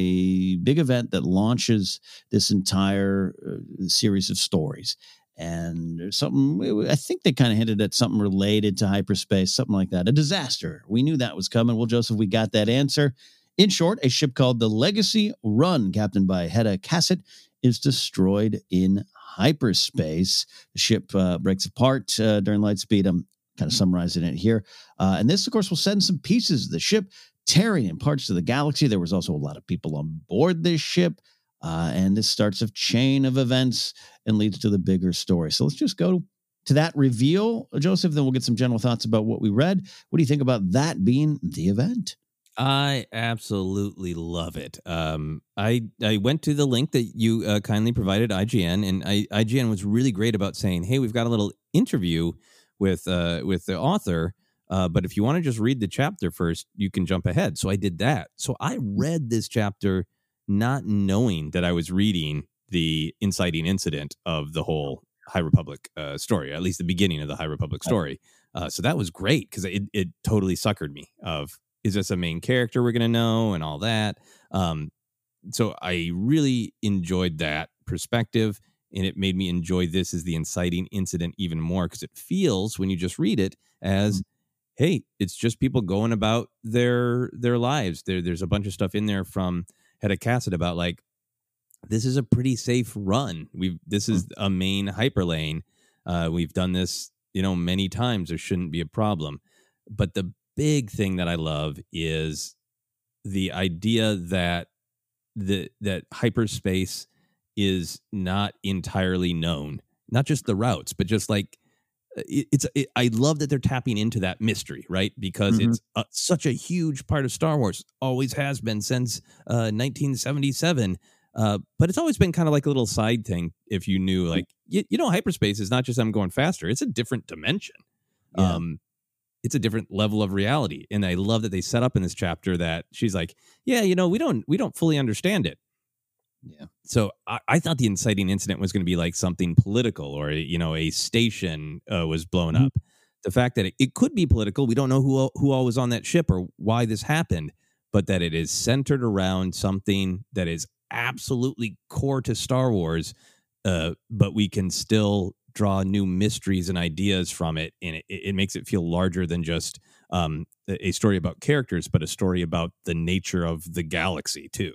a big event that launches this entire uh, series of stories. And there's something, I think they kind of hinted at something related to hyperspace, something like that. A disaster. We knew that was coming. Well, Joseph, we got that answer. In short, a ship called the Legacy Run, captained by Hedda Cassett, is destroyed in hyperspace. The ship uh, breaks apart uh, during light speed. I'm kind of summarizing it here. Uh, and this, of course, will send some pieces of the ship tearing in parts of the galaxy. There was also a lot of people on board this ship. Uh, and this starts a chain of events and leads to the bigger story. So let's just go to that reveal, Joseph. Then we'll get some general thoughts about what we read. What do you think about that being the event? I absolutely love it. Um, I I went to the link that you uh, kindly provided, I G N, and I, I G N was really great about saying, "Hey, we've got a little interview with uh, with the author, uh, but if you want to just read the chapter first, you can jump ahead." So I did that. So I read this chapter not knowing that I was reading the inciting incident of the whole High Republic uh, story, at least the beginning of the High Republic story. Uh, so that was great because it it totally suckered me. Of is this a main character we're going to know and all that? Um, so I really enjoyed that perspective, and it made me enjoy this as the inciting incident even more because it feels, when you just read it, as, mm-hmm. hey, it's just people going about their their lives. There, there's a bunch of stuff in there from Hedda Cassett about, like, this is a pretty safe run. We've This is mm-hmm. a main hyperlane. Uh, we've done this, you know, many times. There shouldn't be a problem. But the big thing that I love is the idea that the that hyperspace is not entirely known, not just the routes, but just like it, it's. It, I love that they're tapping into that mystery, right? Because mm-hmm. it's a, such a huge part of Star Wars, always has been since uh, nineteen seventy-seven. Uh, but it's always been kind of like a little side thing. If you knew, like, you, you know, hyperspace is not just I'm going faster; it's a different dimension. Yeah. Um, It's a different level of reality. And I love that they set up in this chapter that she's like, yeah, you know, we don't we don't fully understand it. Yeah. So I, I thought the inciting incident was going to be like something political, or, you know, a station uh, was blown mm-hmm. up. The fact that it, it could be political, we don't know who who all was on that ship or why this happened, but that it is centered around something that is absolutely core to Star Wars, uh, but we can still draw new mysteries and ideas from it, and it, it makes it feel larger than just um, a story about characters, but a story about the nature of the galaxy too.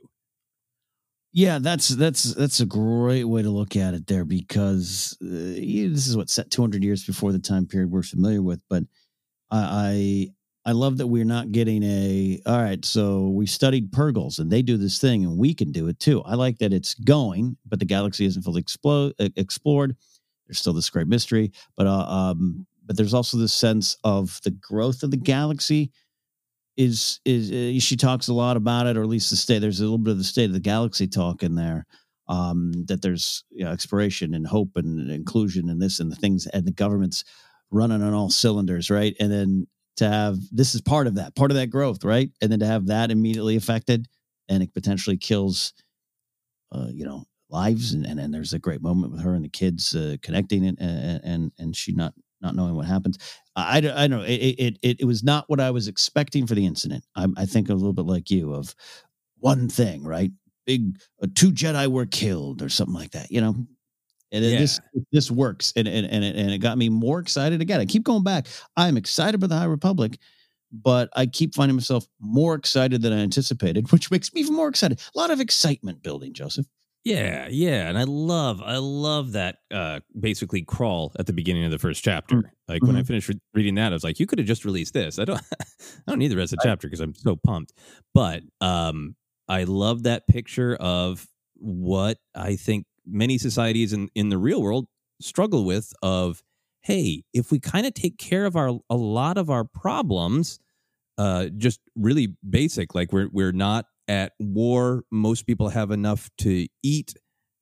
Yeah, that's that's that's a great way to look at it there, because uh, yeah, this is what set two hundred years before the time period we're familiar with. But I I, I love that we're not getting a all right. So we studied Purgles and they do this thing and we can do it too. I like that it's going, but the galaxy isn't fully explode, explored. There's still this great mystery, but uh, um, but there's also this sense of the growth of the galaxy. Is is uh, she talks a lot about it, or at least the state. There's a little bit of the state of the galaxy talk in there. Um, that there's, you know, exploration and hope and inclusion and this and the things, and the government's running on all cylinders, right? And then to have this is part of that, part of that growth, right? And then to have that immediately affected, and it potentially kills, uh, you know, lives. And and then there's a great moment with her and the kids uh, connecting, and and and she not. not knowing what happens. I, I, I don't know. It, it, it, it was not what I was expecting for the incident. I, I think a little bit like you, of one thing, right? Big, uh, two Jedi were killed or something like that, you know? And yeah. this, this works. And, and, and, it, and it got me more excited again. I keep going back. I'm excited about the High Republic, but I keep finding myself more excited than I anticipated, which makes me even more excited. A lot of excitement building, Joseph. Yeah, yeah, and I love, I love that uh, basically crawl at the beginning of the first chapter. Mm-hmm. Like when I finished re- reading that, I was like, "You could have just released this." I don't, I don't need the rest of the chapter because I'm so pumped. But um, I love that picture of what I think many societies in, in the real world struggle with. Of, hey, if we kind of take care of our a lot of our problems, uh, just really basic. Like we're we're not at war. Most people have enough to eat.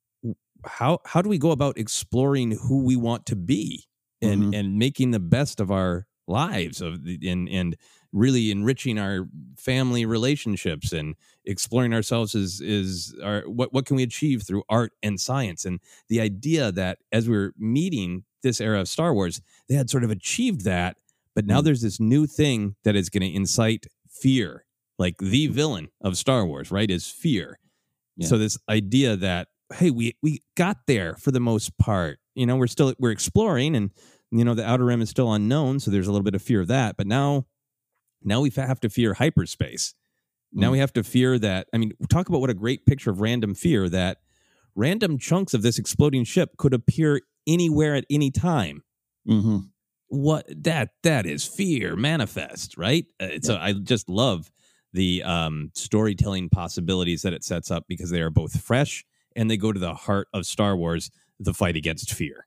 How how do we go about exploring who we want to be and mm-hmm. and making the best of our lives of the, and and really enriching our family relationships and exploring ourselves is is our what what can we achieve through art and science? And the idea that as we we're meeting this era of Star Wars, they had sort of achieved that, but now mm-hmm. there's this new thing that is going to incite fear. Like the villain of Star Wars, right, is fear. Yeah. So this idea that, hey, we we got there for the most part. You know, we're still we're exploring, and you know the Outer Rim is still unknown, so there's a little bit of fear of that. But now, now we have to fear hyperspace. Mm. Now we have to fear that. I mean, talk about what a great picture of random fear, that random chunks of this exploding ship could appear anywhere at any time. Mm-hmm. What that that is fear manifest, right? Uh, yeah. So I just love the um, storytelling possibilities that it sets up, because they are both fresh and they go to the heart of Star Wars, the fight against fear.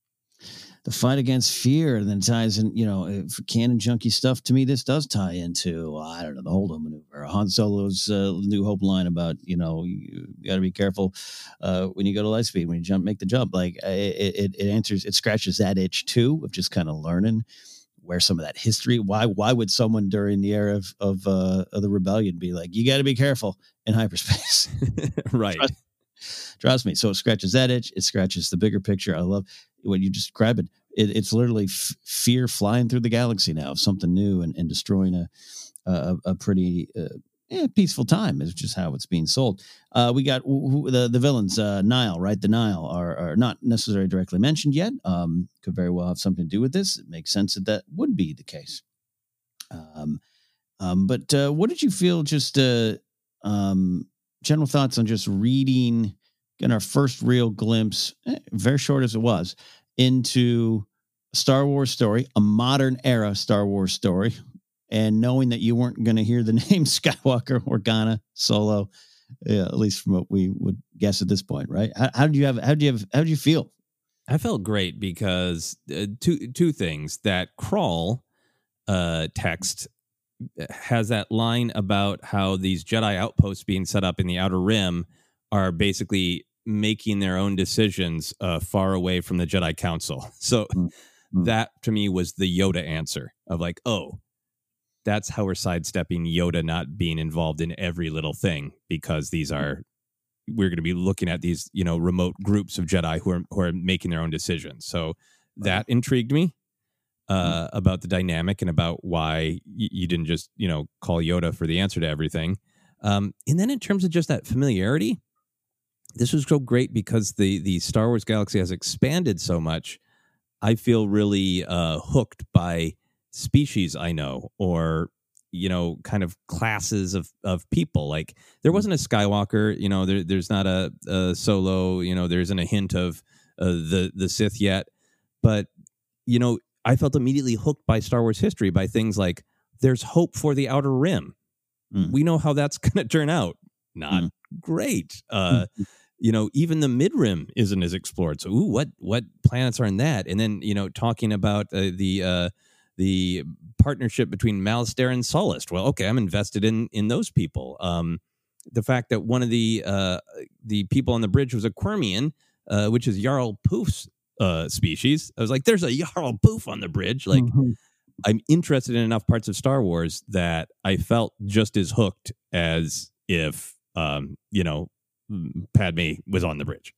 The fight against fear, and then ties in, you know, for canon junkie stuff. To me, this does tie into, I don't know, the Holdo maneuver, Han Solo's uh, New Hope line about, you know, you got to be careful uh, when you go to light speed, when you jump, make the jump. Like it, it, it answers, it scratches that itch too, of just kind of learning where some of that history. Why, why would someone during the era of of, uh, of the rebellion be like, you got to be careful in hyperspace, right? Trust, trust me. So it scratches that itch. It scratches the bigger picture. I love what you described. It, it it's literally f- fear flying through the galaxy now of something new and, and destroying a a, a pretty uh, yeah, peaceful time is just how it's being sold. Uh, we got who, the the villains, uh, Nihil, right? The Nihil are, are not necessarily directly mentioned yet. Um, could very well have something to do with this. It makes sense that that would be the case. Um, um, but uh, what did you feel? Just uh, um, general thoughts on just reading, getting our first real glimpse, eh, very short as it was, into a Star Wars story, a modern era Star Wars story. And knowing that you weren't going to hear the name Skywalker, Organa, Solo, yeah, at least from what we would guess at this point, right? How, how did you have? How did you have? How did you feel? I felt great because uh, two two things. That crawl uh, text has that line about how these Jedi outposts being set up in the Outer Rim are basically making their own decisions uh, far away from the Jedi Council. So mm-hmm. that to me was the Yoda answer of like, oh. That's how we're sidestepping Yoda not being involved in every little thing, because these are, we're going to be looking at these, you know, remote groups of Jedi who are who are making their own decisions. So that intrigued me uh, mm-hmm. about the dynamic and about why y- you didn't just, you know, call Yoda for the answer to everything. Um, and then in terms of just that familiarity, this was so great because the the Star Wars galaxy has expanded so much. I feel really uh, hooked by species I know, or you know, kind of classes of of people. Like there wasn't a Skywalker, you know, there, there's not a, a Solo, you know, there isn't a hint of uh, the the Sith yet, but you know, I felt immediately hooked by Star Wars history, by things like there's hope for the Outer Rim. Mm. We know how that's going to turn out. Not mm. great. Uh, mm. You know, even the mid-rim isn't as explored. So, ooh, what what planets are in that? And then, you know, talking about uh, the uh, the partnership between Malastare and Sullust. Well, okay, I'm invested in in those people. Um, the fact that one of the uh, the people on the bridge was a Quirmian, uh, which is Jarl Poof's uh, species. I was like, there's a Jarl Poof on the bridge. Like, mm-hmm. I'm interested in enough parts of Star Wars that I felt just as hooked as if, um, you know, Padme was on the bridge.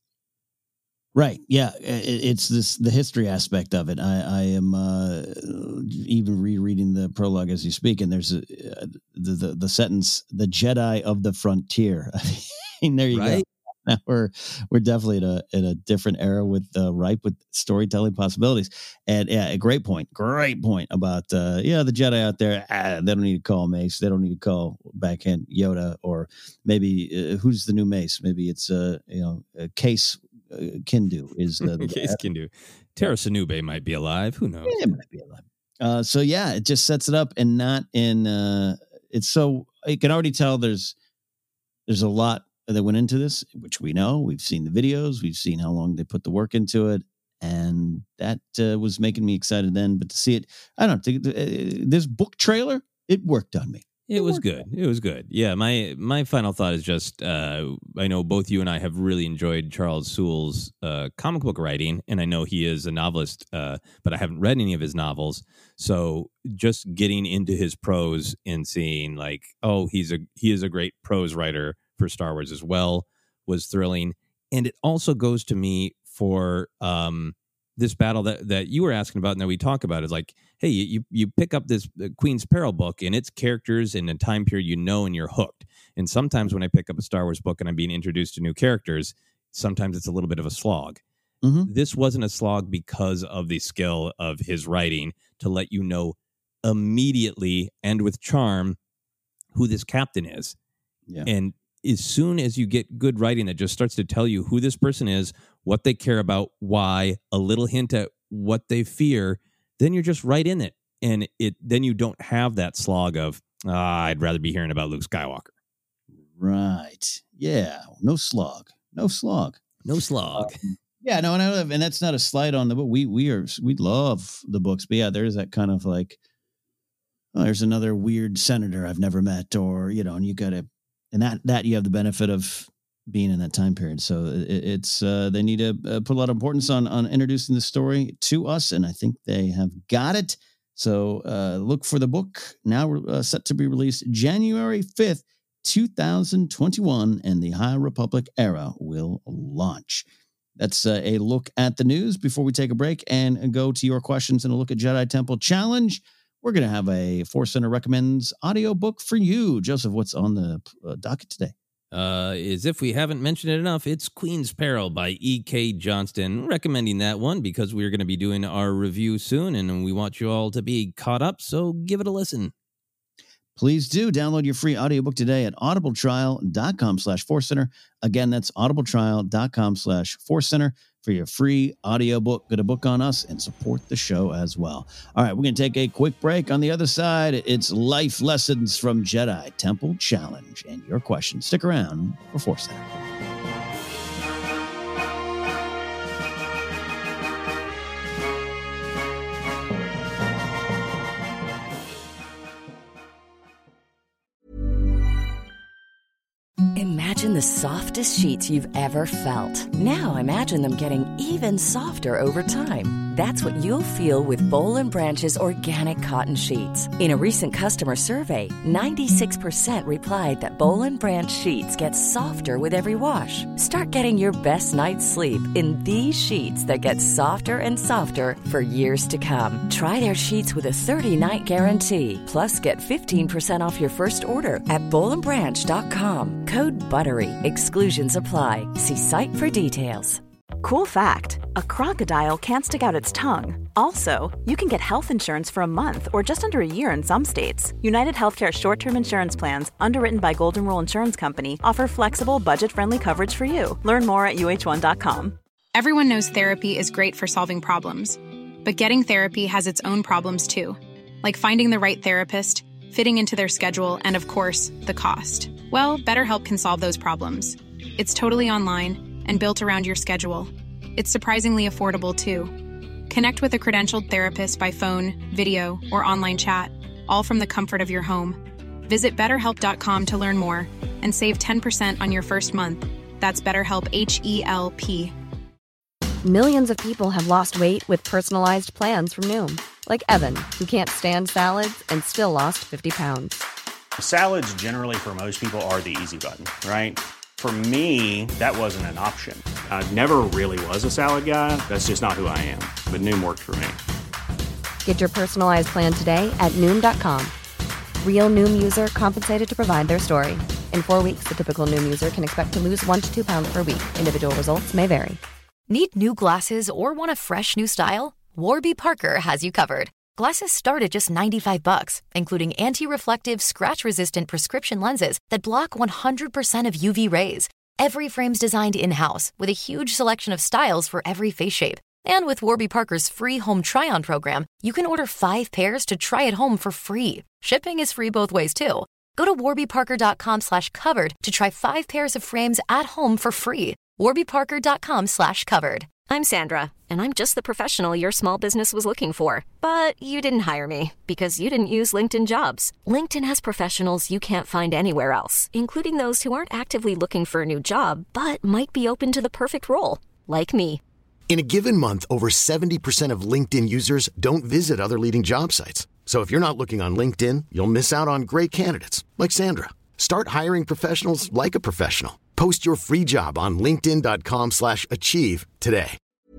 Right. Yeah. It, it's this, the history aspect of it. I, I am uh, even rereading the prologue as you speak, and there's a, uh, the, the, the sentence, the Jedi of the frontier. I mean, there you right? go. Now we're, we're definitely in a, in a different era with uh, ripe with storytelling possibilities. And yeah, a great point. Great point about, uh, yeah, the Jedi out there, ah, they don't need to call Mace. They don't need to call backhand Yoda, or maybe uh, who's the new Mace? Maybe it's, uh, you know, a Case Uh, Kindu is the, the Case Kindu. Tara Sinube might be alive. Who knows? Yeah, it might be alive. Uh, so yeah, it just sets it up, and not in. Uh, it's so you can already tell there's there's a lot that went into this, which we know. We've seen the videos. We've seen how long they put the work into it, and that uh, was making me excited then. But to see it, I don't know. To, uh, this book trailer it worked on me. It was good. It was good. Yeah, my my final thought is just, uh, I know both you and I have really enjoyed Charles Soule's uh, comic book writing, and I know he is a novelist, uh, but I haven't read any of his novels. So just getting into his prose and seeing like, oh, he's a he is a great prose writer for Star Wars as well was thrilling. And it also goes to me for um, this battle that, that you were asking about and that we talk about is like, hey, you you pick up this Queen's Peril book and its characters in a time period you know and you're hooked. And sometimes when I pick up a Star Wars book and I'm being introduced to new characters, sometimes it's a little bit of a slog. Mm-hmm. This wasn't a slog because of the skill of his writing to let you know immediately and with charm who this captain is. Yeah. And as soon as you get good writing that just starts to tell you who this person is, what they care about, why, a little hint at what they fear, then you're just right in it. And it then you don't have that slog of, ah, I'd rather be hearing about Luke Skywalker. Right. Yeah. No slog. No slog. No slog. Um, yeah, no, and, I, and that's not a slight on the book. We we are we love the books, but yeah, there's that kind of like, oh, there's another weird senator I've never met, or you know, and you got to, and that that you have the benefit of being in that time period. So it, it's uh, they need to uh, put a lot of importance on on introducing the story to us, and I think they have got it. So uh, look for the book now uh, set to be released January fifth, twenty twenty-one, and the High Republic era will launch. That's uh, a look at the news before we take a break and go to your questions and a look at Jedi Temple Challenge. We're going to have a Force Center Recommends audiobook for you. Joseph, what's on the uh, docket today? Uh, as if we haven't mentioned it enough, it's Queen's Peril by E K. Johnston. Recommending that one because we're going to be doing our review soon, and we want you all to be caught up, so give it a listen. Please do download your free audiobook today at audibletrial.com slash Force Center. Again, that's audibletrial.com slash Force Center for your free audiobook. Get a book on us and support the show as well. All right, we're going to take a quick break. On the other side, it's Life Lessons from Jedi Temple Challenge and your questions. Stick around for Force Center. Imagine the softest sheets you've ever felt. Now imagine them getting even softer over time. That's what you'll feel with Boll and Branch's organic cotton sheets. In a recent customer survey, ninety-six percent replied that Boll and Branch sheets get softer with every wash. Start getting your best night's sleep in these sheets that get softer and softer for years to come. Try their sheets with a thirty-night guarantee. Plus, get fifteen percent off your first order at boll and branch dot com. Code BUTTERY. Exclusions apply. See site for details. Cool fact, a crocodile can't stick out its tongue. Also, you can get health insurance for a month or just under a year in some states. United Healthcare short-term insurance plans, underwritten by Golden Rule Insurance Company, offer flexible, budget-friendly coverage for you. Learn more at U H one dot com. Everyone knows therapy is great for solving problems. But getting therapy has its own problems too. Like finding the right therapist, fitting into their schedule, and of course, the cost. Well, BetterHelp can solve those problems. It's totally online and built around your schedule. It's surprisingly affordable, too. Connect with a credentialed therapist by phone, video, or online chat, all from the comfort of your home. Visit better help dot com to learn more and save ten percent on your first month. That's BetterHelp, H E L P. Millions of people have lost weight with personalized plans from Noom. Like Evan, who can't stand salads and still lost fifty pounds. Salads generally for most people are the easy button, right? For me, that wasn't an option. I never really was a salad guy. That's just not who I am. But Noom worked for me. Get your personalized plan today at Noom dot com. Real Noom user compensated to provide their story. In four weeks, the typical Noom user can expect to lose one to two pounds per week. Individual results may vary. Need new glasses or want a fresh new style? Warby Parker has you covered. Glasses start at just ninety-five bucks, including anti-reflective, scratch-resistant prescription lenses that block one hundred percent of U V rays. Every frame's designed in-house with a huge selection of styles for every face shape. And with Warby Parker's free home try-on program, you can order five pairs to try at home for free. Shipping is free both ways, too. Go to warby parker dot com slash covered to try five pairs of frames at home for free. warby parker dot com slash covered. I'm Sandra, and I'm just the professional your small business was looking for. But you didn't hire me because you didn't use LinkedIn Jobs. LinkedIn has professionals you can't find anywhere else, including those who aren't actively looking for a new job, but might be open to the perfect role, like me. In a given month, over seventy percent of LinkedIn users don't visit other leading job sites. So if you're not looking on LinkedIn, you'll miss out on great candidates like Sandra. Start hiring professionals like a professional. Post your free job on linkedin.com slash achieve today.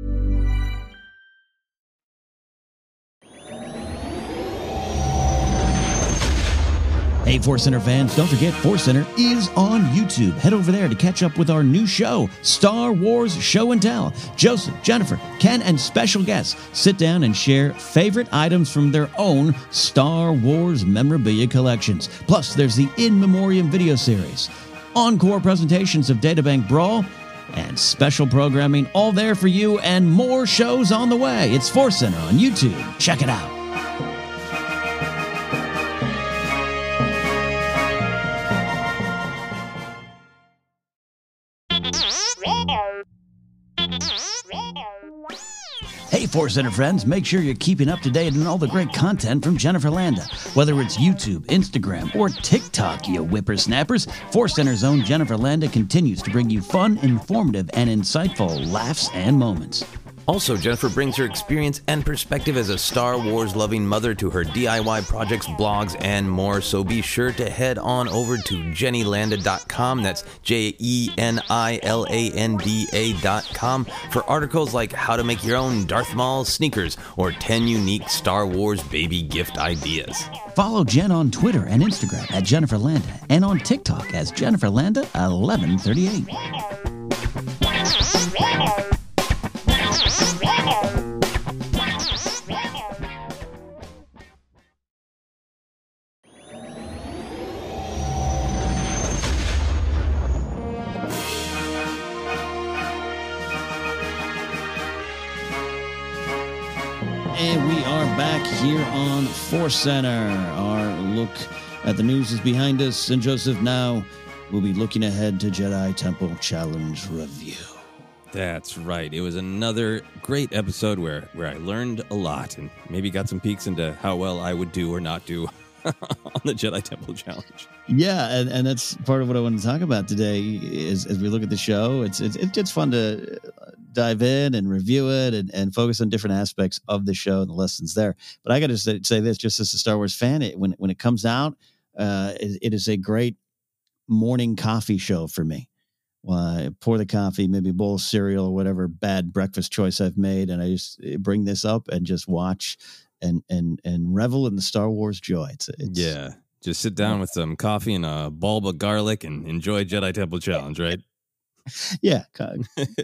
Hey, Force Center fans, don't forget Force Center is on YouTube. Head over there to catch up with our new show, Star Wars Show and Tell. Joseph, Jennifer, Ken, and special guests sit down and share favorite items from their own Star Wars memorabilia collections. Plus, there's the In Memoriam video series, encore presentations of Databank Brawl, and special programming all there for you, and more shows on the way. It's Force Center on YouTube. Check it out. Hey, Force Center friends, make sure you're keeping up to date on all the great content from Jennifer Landa. Whether it's YouTube, Instagram, or TikTok, you whippersnappers, Force Center's own Jennifer Landa continues to bring you fun, informative, and insightful laughs and moments. Also, Jennifer brings her experience and perspective as a Star Wars-loving mother to her D I Y projects, blogs, and more. So be sure to head on over to jenny landa dot com. That's J E N I L A N D A dot com for articles like how to make your own Darth Maul sneakers or ten unique Star Wars baby gift ideas. Follow Jen on Twitter and Instagram at Jennifer Landa and on TikTok as Jennifer Landa eleven thirty-eight. And we are back here on Force Center. Our look at the news is behind us. And Joseph, now we'll be looking ahead to Jedi Temple Challenge Review. That's right. It was another great episode where, where I learned a lot and maybe got some peeks into how well I would do or not do on the Jedi Temple Challenge. Yeah, and, and that's part of what I want to talk about today is as we look at the show. It's it's, it's fun to dive in and review it and, and focus on different aspects of the show and the lessons there. But I got to say, say this, just as a Star Wars fan, it, when, when it comes out, uh, it, it is a great morning coffee show for me. Well, I pour the coffee, maybe a bowl of cereal or whatever bad breakfast choice I've made, and I just bring this up and just watch and and and revel in the Star Wars joy. It's, it's yeah, just sit down with some coffee and a bulb of garlic and enjoy Jedi Temple Challenge, right? Yeah, garlic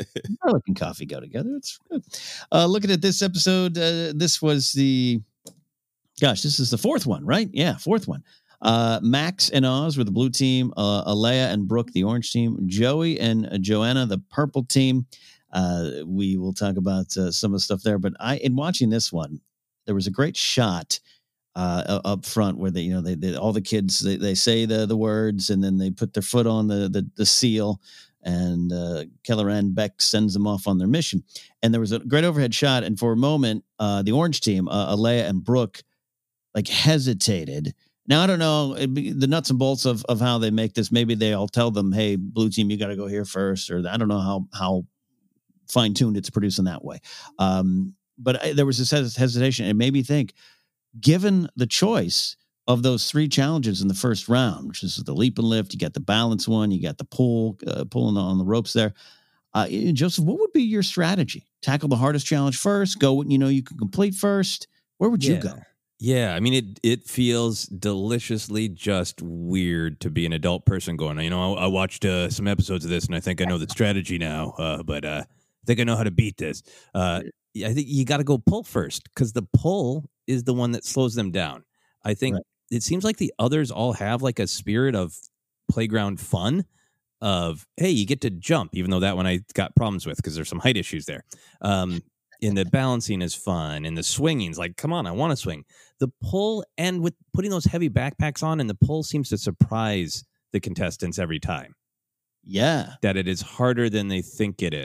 and coffee go together. It's good. Uh, looking at this episode, uh, this was the, gosh, this is the fourth one, right? Yeah, fourth one. Uh, Max and Oz were the blue team, uh, Alea and Brooke, the orange team, Joey and uh, Joanna, the purple team. Uh, we will talk about uh, some of the stuff there, but I, in watching this one, there was a great shot uh, up front where they, you know, they, they all the kids, they, they say the, the words and then they put their foot on the, the, the seal, and uh, Kelleran Beck sends them off on their mission. And there was a great overhead shot. And for a moment, uh, the orange team, uh, Alea and Brooke, like hesitated. Now, I don't know be, the nuts and bolts of, of how they make this. Maybe they all tell them, hey, blue team, you got to go here first. Or I don't know how how fine tuned it's produced in that way. Um, but I, there was this hes- hesitation. It made me think, given the choice of those three challenges in the first round, which is the leap and lift, you got the balance one, you got the pull, uh, pulling on the ropes there. Uh, Joseph, what would be your strategy? Tackle the hardest challenge first, go what you know you can complete first. Where would yeah. you go? Yeah, I mean, it it feels deliciously just weird to be an adult person going, you know, I, I watched uh, some episodes of this and I think I know the strategy now, uh, but uh, I think I know how to beat this. Uh, I think you got to go pull first because the pull is the one that slows them down. I think right. It seems like the others all have like a spirit of playground fun of, hey, you get to jump, even though that one I got problems with because there's some height issues there. Um And the balancing is fun, and the swinging's like, come on, I want to swing. The pull, and with putting those heavy backpacks on, and the pull seems to surprise the contestants every time. Yeah. That it is harder than they think it is.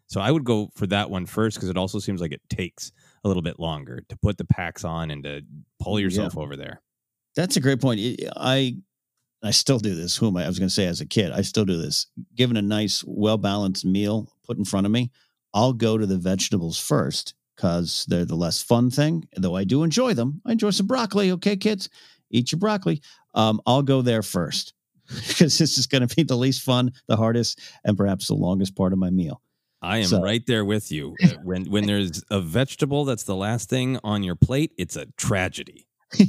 So I would go for that one first because it also seems like it takes a little bit longer to put the packs on and to pull yourself yeah. over there. That's a great point. I I still do this. Who am I? I was going to say as a kid, I still do this. Given a nice, well-balanced meal put in front of me, I'll go to the vegetables first because they're the less fun thing. Though I do enjoy them. I enjoy some broccoli. Okay, kids, eat your broccoli. Um, I'll go there first because this is going to be the least fun, the hardest, and perhaps the longest part of my meal. I am so. right there with you. When when there's a vegetable that's the last thing on your plate, it's a tragedy.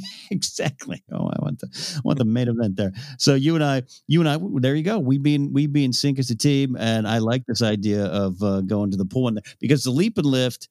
Exactly. Oh, I want the I want the main event there. So you and I, you and I, there you go. We be in, we be in sync as a team, and I like this idea of uh, going to the pool and because the leap and lift.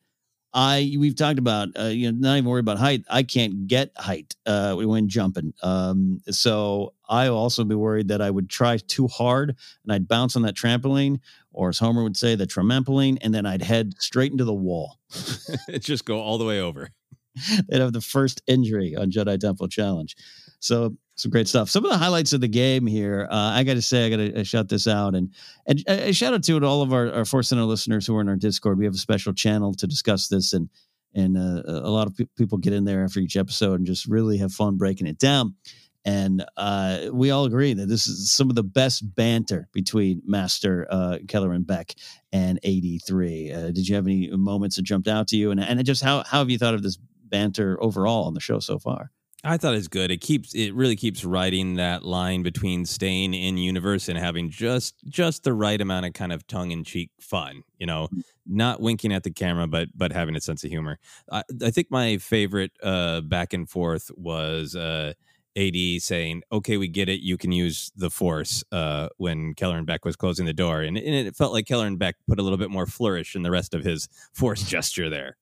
I we've talked about uh, you know not even worry about height. I can't get height uh, when jumping. Um, so I also be worried that I would try too hard and I'd bounce on that trampoline, or as Homer would say, the trampoline, and then I'd head straight into the wall. It just go all the way over. They'd have the first injury on Jedi Temple Challenge. So some great stuff. Some of the highlights of the game here. Uh, I got to say, I got to shout this out and and a shout out to all of our, our Force Center listeners who are in our Discord. We have a special channel to discuss this, and and uh, a lot of pe- people get in there after each episode and just really have fun breaking it down. And uh, we all agree that this is some of the best banter between Master uh, Kelleran Beck and eighty-three. Uh, did you have any moments that jumped out to you? And and just how how have you thought of this banter overall on the show so far? I thought it's good. It keeps it really keeps riding that line between staying in universe and having just just the right amount of kind of tongue in cheek fun. You know, not winking at the camera, but but having a sense of humor. I, I think my favorite uh, back and forth was uh, A D saying, "Okay, we get it. You can use the Force." Uh, when Kelleran Beck was closing the door, and, and it felt like Kelleran Beck put a little bit more flourish in the rest of his Force gesture there.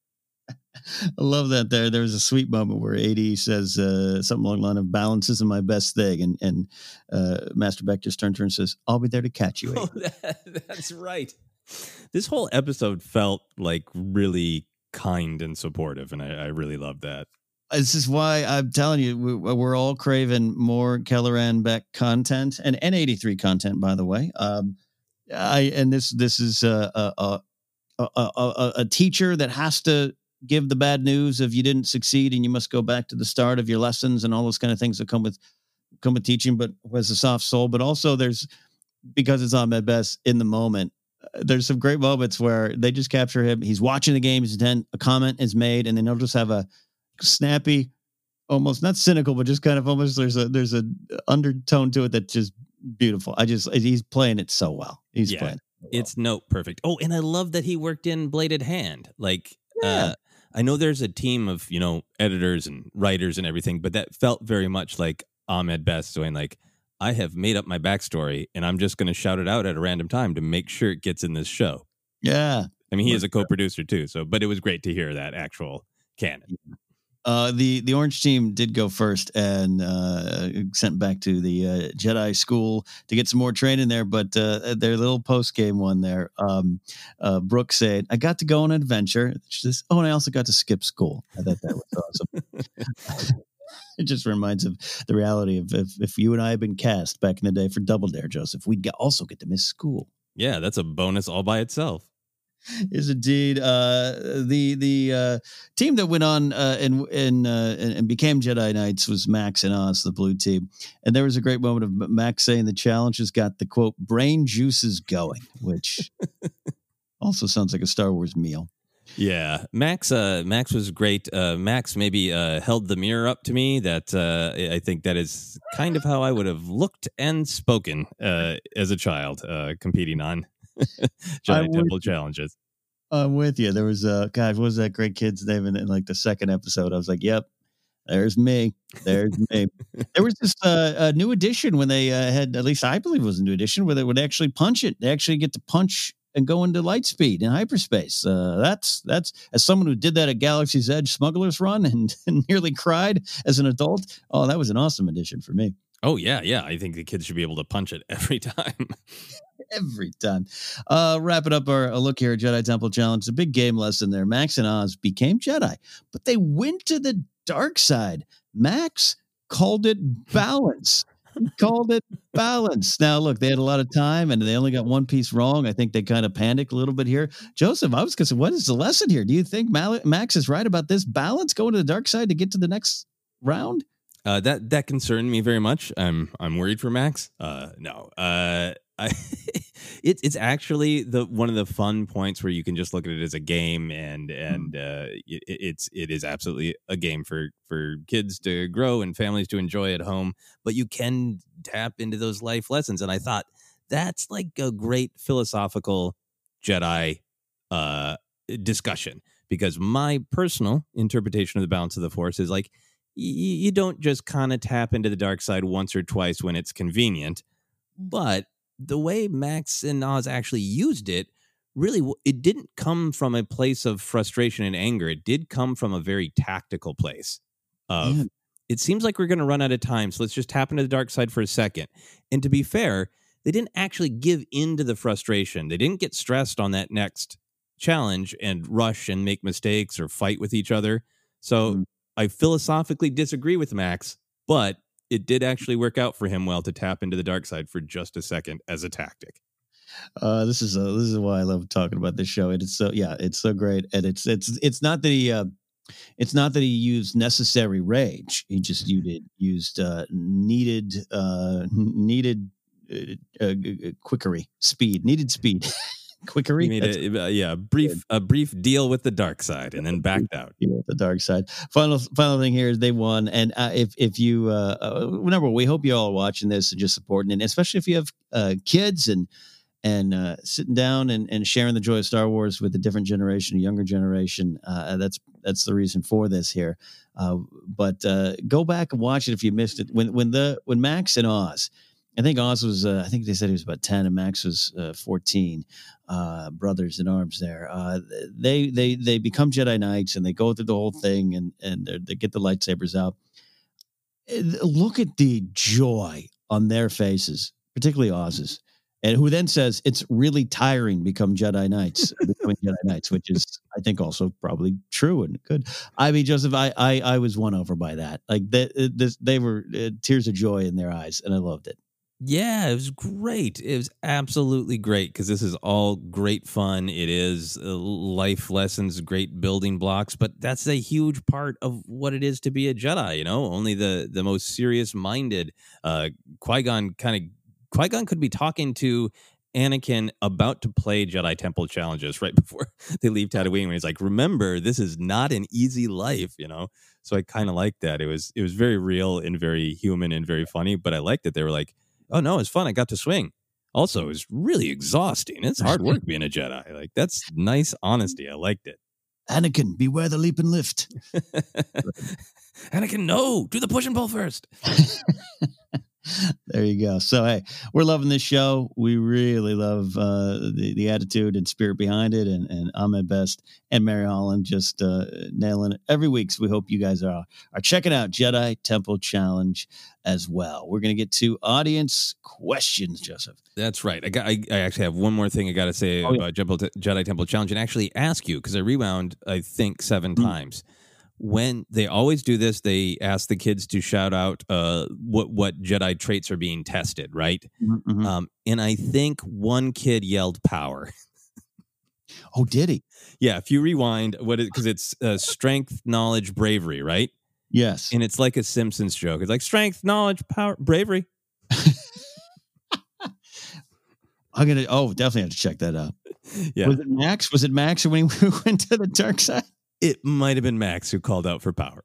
I love that there. There was a sweet moment where A D says uh, something along the line of balance isn't my best thing. And and uh, Master Beck just turns to her and says, I'll be there to catch you. Oh, that, that's right. This whole episode felt like really kind and supportive. And I, I really love that. This is why I'm telling you, we, we're all craving more Kelleran Beck content and, and eighty-three content, by the way. Um, I and this this is a, a, a, a, a teacher that has to give the bad news of you didn't succeed and you must go back to the start of your lessons and all those kind of things that come with come with teaching, but has a soft soul. But also there's, because it's Ahmed Best in the moment, uh, there's some great moments where they just capture him. He's watching the game, he's intent, a comment is made, and then he'll just have a snappy, almost not cynical, but just kind of almost there's a there's a undertone to it that's just beautiful. I just he's playing it so well. He's yeah, playing it so well. It's note perfect. Oh, and I love that he worked in Bladed Hand. Like yeah. uh I know there's a team of, you know, editors and writers and everything, but that felt very much like Ahmed Best doing like, I have made up my backstory and I'm just going to shout it out at a random time to make sure it gets in this show. Yeah. I mean, he is a co-producer too. So, but it was great to hear that actual canon. Uh, the, the Orange team did go first and uh, sent back to the uh, Jedi school to get some more training there. But uh, their little post game one there, um, uh, Brooke said, I got to go on an adventure. She says, oh, and I also got to skip school. I thought that was awesome. It just reminds of the reality of if, if you and I had been cast back in the day for Double Dare, Joseph, we'd get, also get to miss school. Yeah, that's a bonus all by itself. Is indeed uh, the the uh, team that went on uh, and and, uh, and became Jedi Knights was Max and Oz, the blue team, and there was a great moment of Max saying the challenge has got the quote brain juices going, which also sounds like a Star Wars meal. Yeah, Max. Uh, Max was great. Uh, Max maybe uh, held the mirror up to me. That uh, I think that is kind of how I would have looked and spoken uh, as a child, uh, competing on Jedi Temple challenges. I'm with you. There was a uh, God. What was that great kid's name in, in like the second episode? I was like, "Yep, there's me. There's me." There was this uh, a new edition when they uh, had, at least I believe it was a new edition, where they would actually punch it. They actually get to punch and go into light speed in hyperspace. Uh, that's that's as someone who did that at Galaxy's Edge Smuggler's Run and, and nearly cried as an adult. Oh, that was an awesome addition for me. Oh yeah, yeah. I think the kids should be able to punch it every time. Every time. Uh, wrapping up our a look here at Jedi Temple Challenge. A big game lesson there. Max and Oz became Jedi, but they went to the dark side. Max called it balance. Called it balance. Now, look, they had a lot of time and they only got one piece wrong. I think they kind of panicked a little bit here. Joseph, I was going to say, what is the lesson here? Do you think Mal- Max is right about this balance, going to the dark side to get to the next round? Uh, that that concerned me very much. I'm I'm worried for Max. Uh, no, uh, I, it, it's actually the one of the fun points where you can just look at it as a game, and and uh, it, it's it is absolutely a game for for kids to grow and families to enjoy at home. But you can tap into those life lessons, and I thought that's like a great philosophical Jedi uh, discussion, because my personal interpretation of the balance of the Force is like, you don't just kind of tap into the dark side once or twice when it's convenient, but the way Max and Oz actually used it, really, it didn't come from a place of frustration and anger. It did come from a very tactical place of, yeah. It seems like we're going to run out of time, so let's just tap into the dark side for a second. And to be fair, they didn't actually give in to the frustration. They didn't get stressed on that next challenge and rush and make mistakes or fight with each other. So mm-hmm. I philosophically disagree with Max, but it did actually work out for him well to tap into the dark side for just a second as a tactic. Uh, this is uh, this is why I love talking about this show. It's so yeah, it's so great, and it's it's it's not that he uh, it's not that he used necessary rage. He just used used uh, needed uh, needed uh, uh, quickery, speed, needed speed. Quickery. He made a, uh, yeah, a brief a brief deal with the dark side and then backed out. Deal with the dark side. Final final thing here is they won, and uh, if if you uh, uh, remember, we hope you all are watching this and just supporting, and especially if you have uh, kids and and uh, sitting down and, and sharing the joy of Star Wars with a different generation, a younger generation. Uh, that's that's the reason for this here. Uh, but uh, go back and watch it if you missed it. When when the when Max and Oz. I think Oz was, uh, I think they said he was about ten and Max was uh, fourteen, uh, brothers in arms there. Uh, they, they, they become Jedi Knights and they go through the whole thing and, and they get the lightsabers out. Look at the joy on their faces, particularly Oz's, and who then says it's really tiring become Jedi Knights, becoming Jedi Knights, which is, I think, also probably true and good. I mean, Joseph, I, I, I was won over by that. Like they, this, they were uh, tears of joy in their eyes and I loved it. Yeah, it was great. It was absolutely great because this is all great fun. It is uh, life lessons, great building blocks, but that's a huge part of what it is to be a Jedi. You know, only the the most serious-minded uh, Qui-Gon kind of Qui-Gon could be talking to Anakin about to play Jedi Temple challenges right before they leave Tatooine, where he's like, "Remember, this is not an easy life," you know. So I kind of liked that. It was it was very real and very human and very funny. But I liked that they were like, oh, no, it's fun. I got to swing. Also, it was really exhausting. It's hard work being a Jedi. Like, that's nice honesty. I liked it. Anakin, beware the leap and lift. Anakin, no. Do the push and pull first. There you go. So, hey, we're loving this show. We really love uh, the, the attitude and spirit behind it. And, and Ahmed Best and Mary Holland just uh, nailing it every week. So we hope you guys are, are checking out Jedi Temple Challenge as well. We're going to get to audience questions, Joseph. That's right. I got. I, I actually have one more thing I got to say oh, about yeah. Jedi Temple Challenge and actually ask you, because I rewound, I think, seven mm-hmm. times. When they always do this, they ask the kids to shout out uh, what what Jedi traits are being tested, right? Mm-hmm. Um, and I think one kid yelled "power." Oh, did he? Yeah. If you rewind, what because it, it's uh, strength, knowledge, bravery, right? Yes. And it's like a Simpsons joke. It's like strength, knowledge, power, bravery. I'm gonna. Oh, definitely have to check that out. Yeah. Was it Max? Was it Max when he went to the dark side? It might have been Max who called out for power.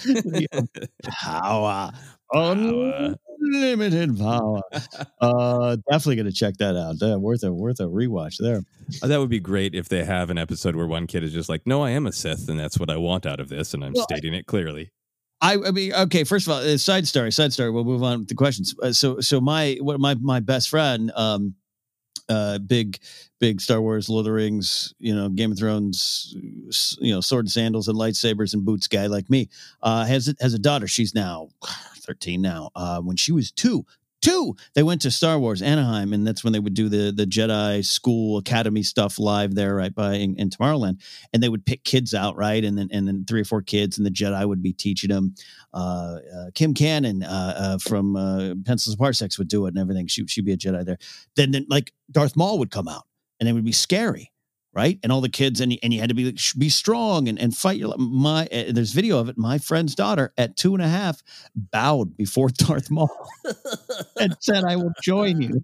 Power. Unlimited power. Uh, definitely going to check that out. Uh, worth a worth a rewatch there. Uh, that would be great if they have an episode where one kid is just like, no, I am a Sith, and that's what I want out of this, and I'm well, stating it clearly. I, I mean, okay. First of all, uh, side story, side story. We'll move on to questions. Uh, so, so my what my my best friend, um, uh, big, big Star Wars, Lord of the Rings, you know, Game of Thrones, you know, sword and sandals and lightsabers and boots guy like me, uh, has has a daughter. She's now thirteen now. Uh, when she was two, Two, they went to Star Wars Anaheim, and that's when they would do the the Jedi School Academy stuff live there, right by in, in Tomorrowland. And they would pick kids out, right, and then and then three or four kids, and the Jedi would be teaching them. Uh, uh, Kim Cannon uh, uh, from uh, Pencils and Parsecs would do it and everything. She she'd be a Jedi there. Then then like Darth Maul would come out, and it would be scary. Right. And all the kids and, and you had to be be strong and, and fight your my uh, there's video of it. My friend's daughter at two and a half bowed before Darth Maul and said, I will join you.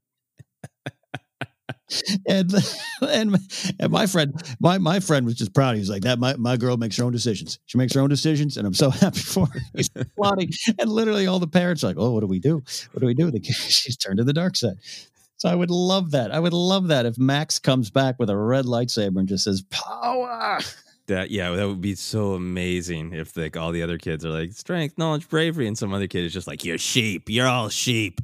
and, and and my friend, my my friend was just proud. He was like, that my, my girl makes her own decisions. She makes her own decisions, and I'm so happy for her. He's plotting. And literally all the parents are like, oh, what do we do? What do we do? She's turned to the dark side. So I would love that. I would love that if Max comes back with a red lightsaber and just says power. That yeah, that would be so amazing if like all the other kids are like strength, knowledge, bravery, and some other kid is just like, you're sheep. You're all sheep.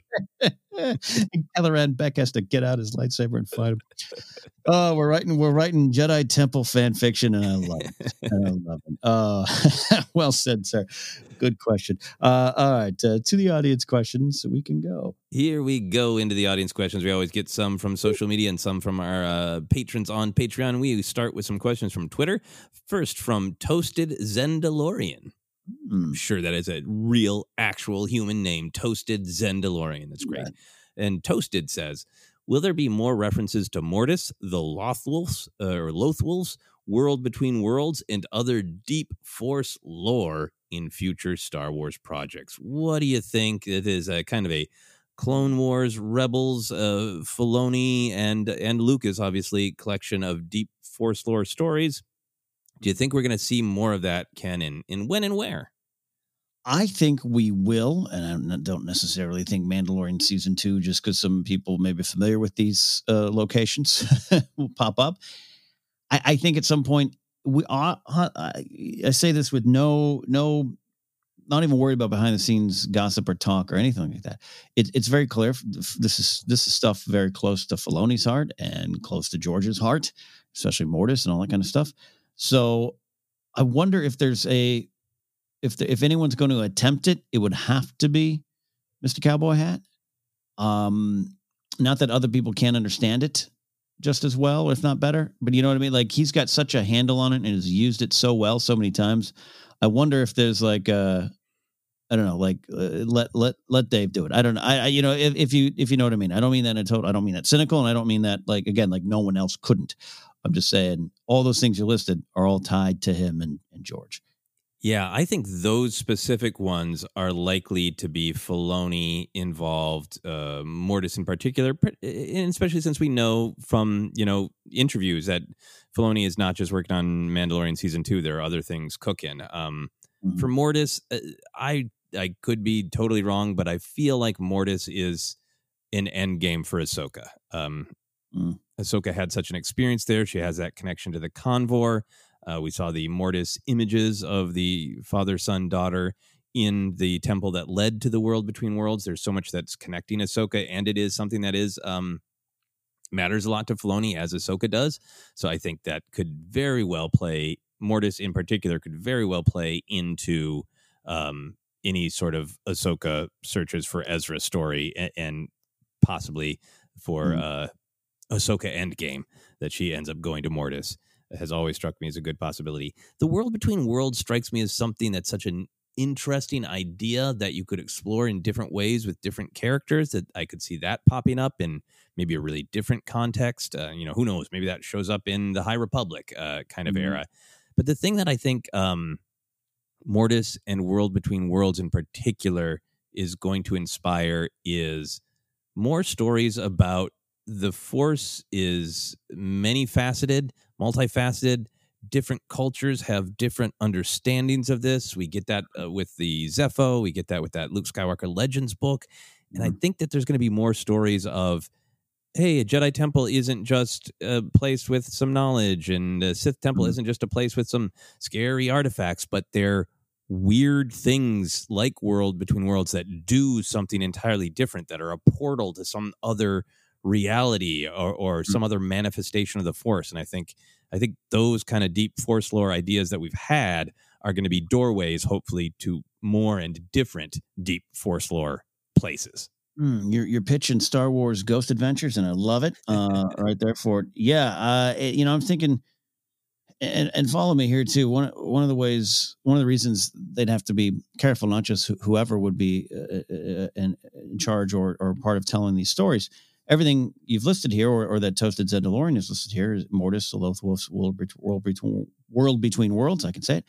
Kelleran Beck has to get out his lightsaber and fight him. Oh, we're writing we're writing Jedi Temple fan fiction, and I love it. I love it. Uh, well said, sir. Good question. Uh, all right, uh, to the audience questions, we can go. Here we go into the audience questions. We always get some from social media and some from our uh, patrons on Patreon. We start with some questions from Twitter. First, from Toasted Zendalorian. Mm. I'm sure that is a real, actual human name, Toasted Zendalorian. That's great. Yeah. And Toasted says, will there be more references to Mortis, the Lothwolves, uh, or Lothwolves, World Between Worlds, and other deep Force lore in future Star Wars projects? What do you think? It is a kind of a Clone Wars, Rebels, uh, Filoni, and and Lucas, obviously, collection of deep Force lore stories. Do you think we're going to see more of that, Ken, and, and when and where? I think we will, and I don't necessarily think Mandalorian Season two, just because some people may be familiar with these uh, locations, will pop up. I, I think at some point, we are, I, I say this with no, no, not even worried about behind the scenes gossip or talk or anything like that. It, it's very clear. This is this is stuff very close to Filoni's heart and close to George's heart, especially Mortis and all that kind of stuff. So I wonder if there's a, if the, if anyone's going to attempt it, it would have to be Mister Cowboy Hat. Um, not that other people can't understand it just as well, if not better, but you know what I mean? Like he's got such a handle on it and has used it so well so many times. I wonder if there's like a, I don't know, like uh, let let let Dave do it. I don't know. I, I you know if, if you if you know what I mean. I don't mean that in total. I don't mean that cynical, and I don't mean that like again like no one else couldn't. I'm just saying all those things you listed are all tied to him and, and George. Yeah, I think those specific ones are likely to be Filoni involved, uh, Mortis in particular, and especially since we know from, you know, interviews that Filoni is not just working on Mandalorian Season two. There are other things cooking. Um, mm-hmm. For Mortis, uh, I I could be totally wrong, but I feel like Mortis is an end game for Ahsoka. Um, mm. Ahsoka had such an experience there. She has that connection to the Convor. Uh, we saw the Mortis images of the father, son, daughter in the temple that led to the World Between Worlds. There's so much that's connecting Ahsoka, and it is something that is um, matters a lot to Filoni, as Ahsoka does. So I think that could very well play, Mortis in particular, could very well play into um, any sort of Ahsoka searches for Ezra story, and, and possibly for mm. uh, Ahsoka Endgame, that she ends up going to Mortis. Has always struck me as a good possibility. The World Between Worlds strikes me as something that's such an interesting idea that you could explore in different ways with different characters, that I could see that popping up in maybe a really different context. Uh, you know, who knows? Maybe that shows up in the High Republic uh, kind of mm-hmm. era. But the thing that I think um, Mortis and World Between Worlds in particular is going to inspire is more stories about the Force is many-faceted, multifaceted. Different cultures have different understandings of this. We get that uh, with the Zepho. We get that with that Luke Skywalker Legends book. And mm-hmm. I think that there's going to be more stories of, hey, a Jedi Temple isn't just a place with some knowledge, and a Sith Temple mm-hmm. isn't just a place with some scary artifacts, but they're weird things like World Between Worlds that do something entirely different, that are a portal to some other reality or, or some other manifestation of the Force. And I think I think those kind of deep Force lore ideas that we've had are going to be doorways, hopefully, to more and different deep Force lore places. Mm, you're you're pitching Star Wars Ghost Adventures, and I love it. Uh, right there for it. Yeah, uh, it, you know, I'm thinking, and, and follow me here too. One one of the ways, one of the reasons they'd have to be careful, not just wh- whoever would be uh, uh, in, in charge or or part of telling these stories. Everything you've listed here, or, or that Toasted Zendalorian is listed here, is Mortis, Loth Wolf's World, Bet- World, Between, World Between Worlds. I can say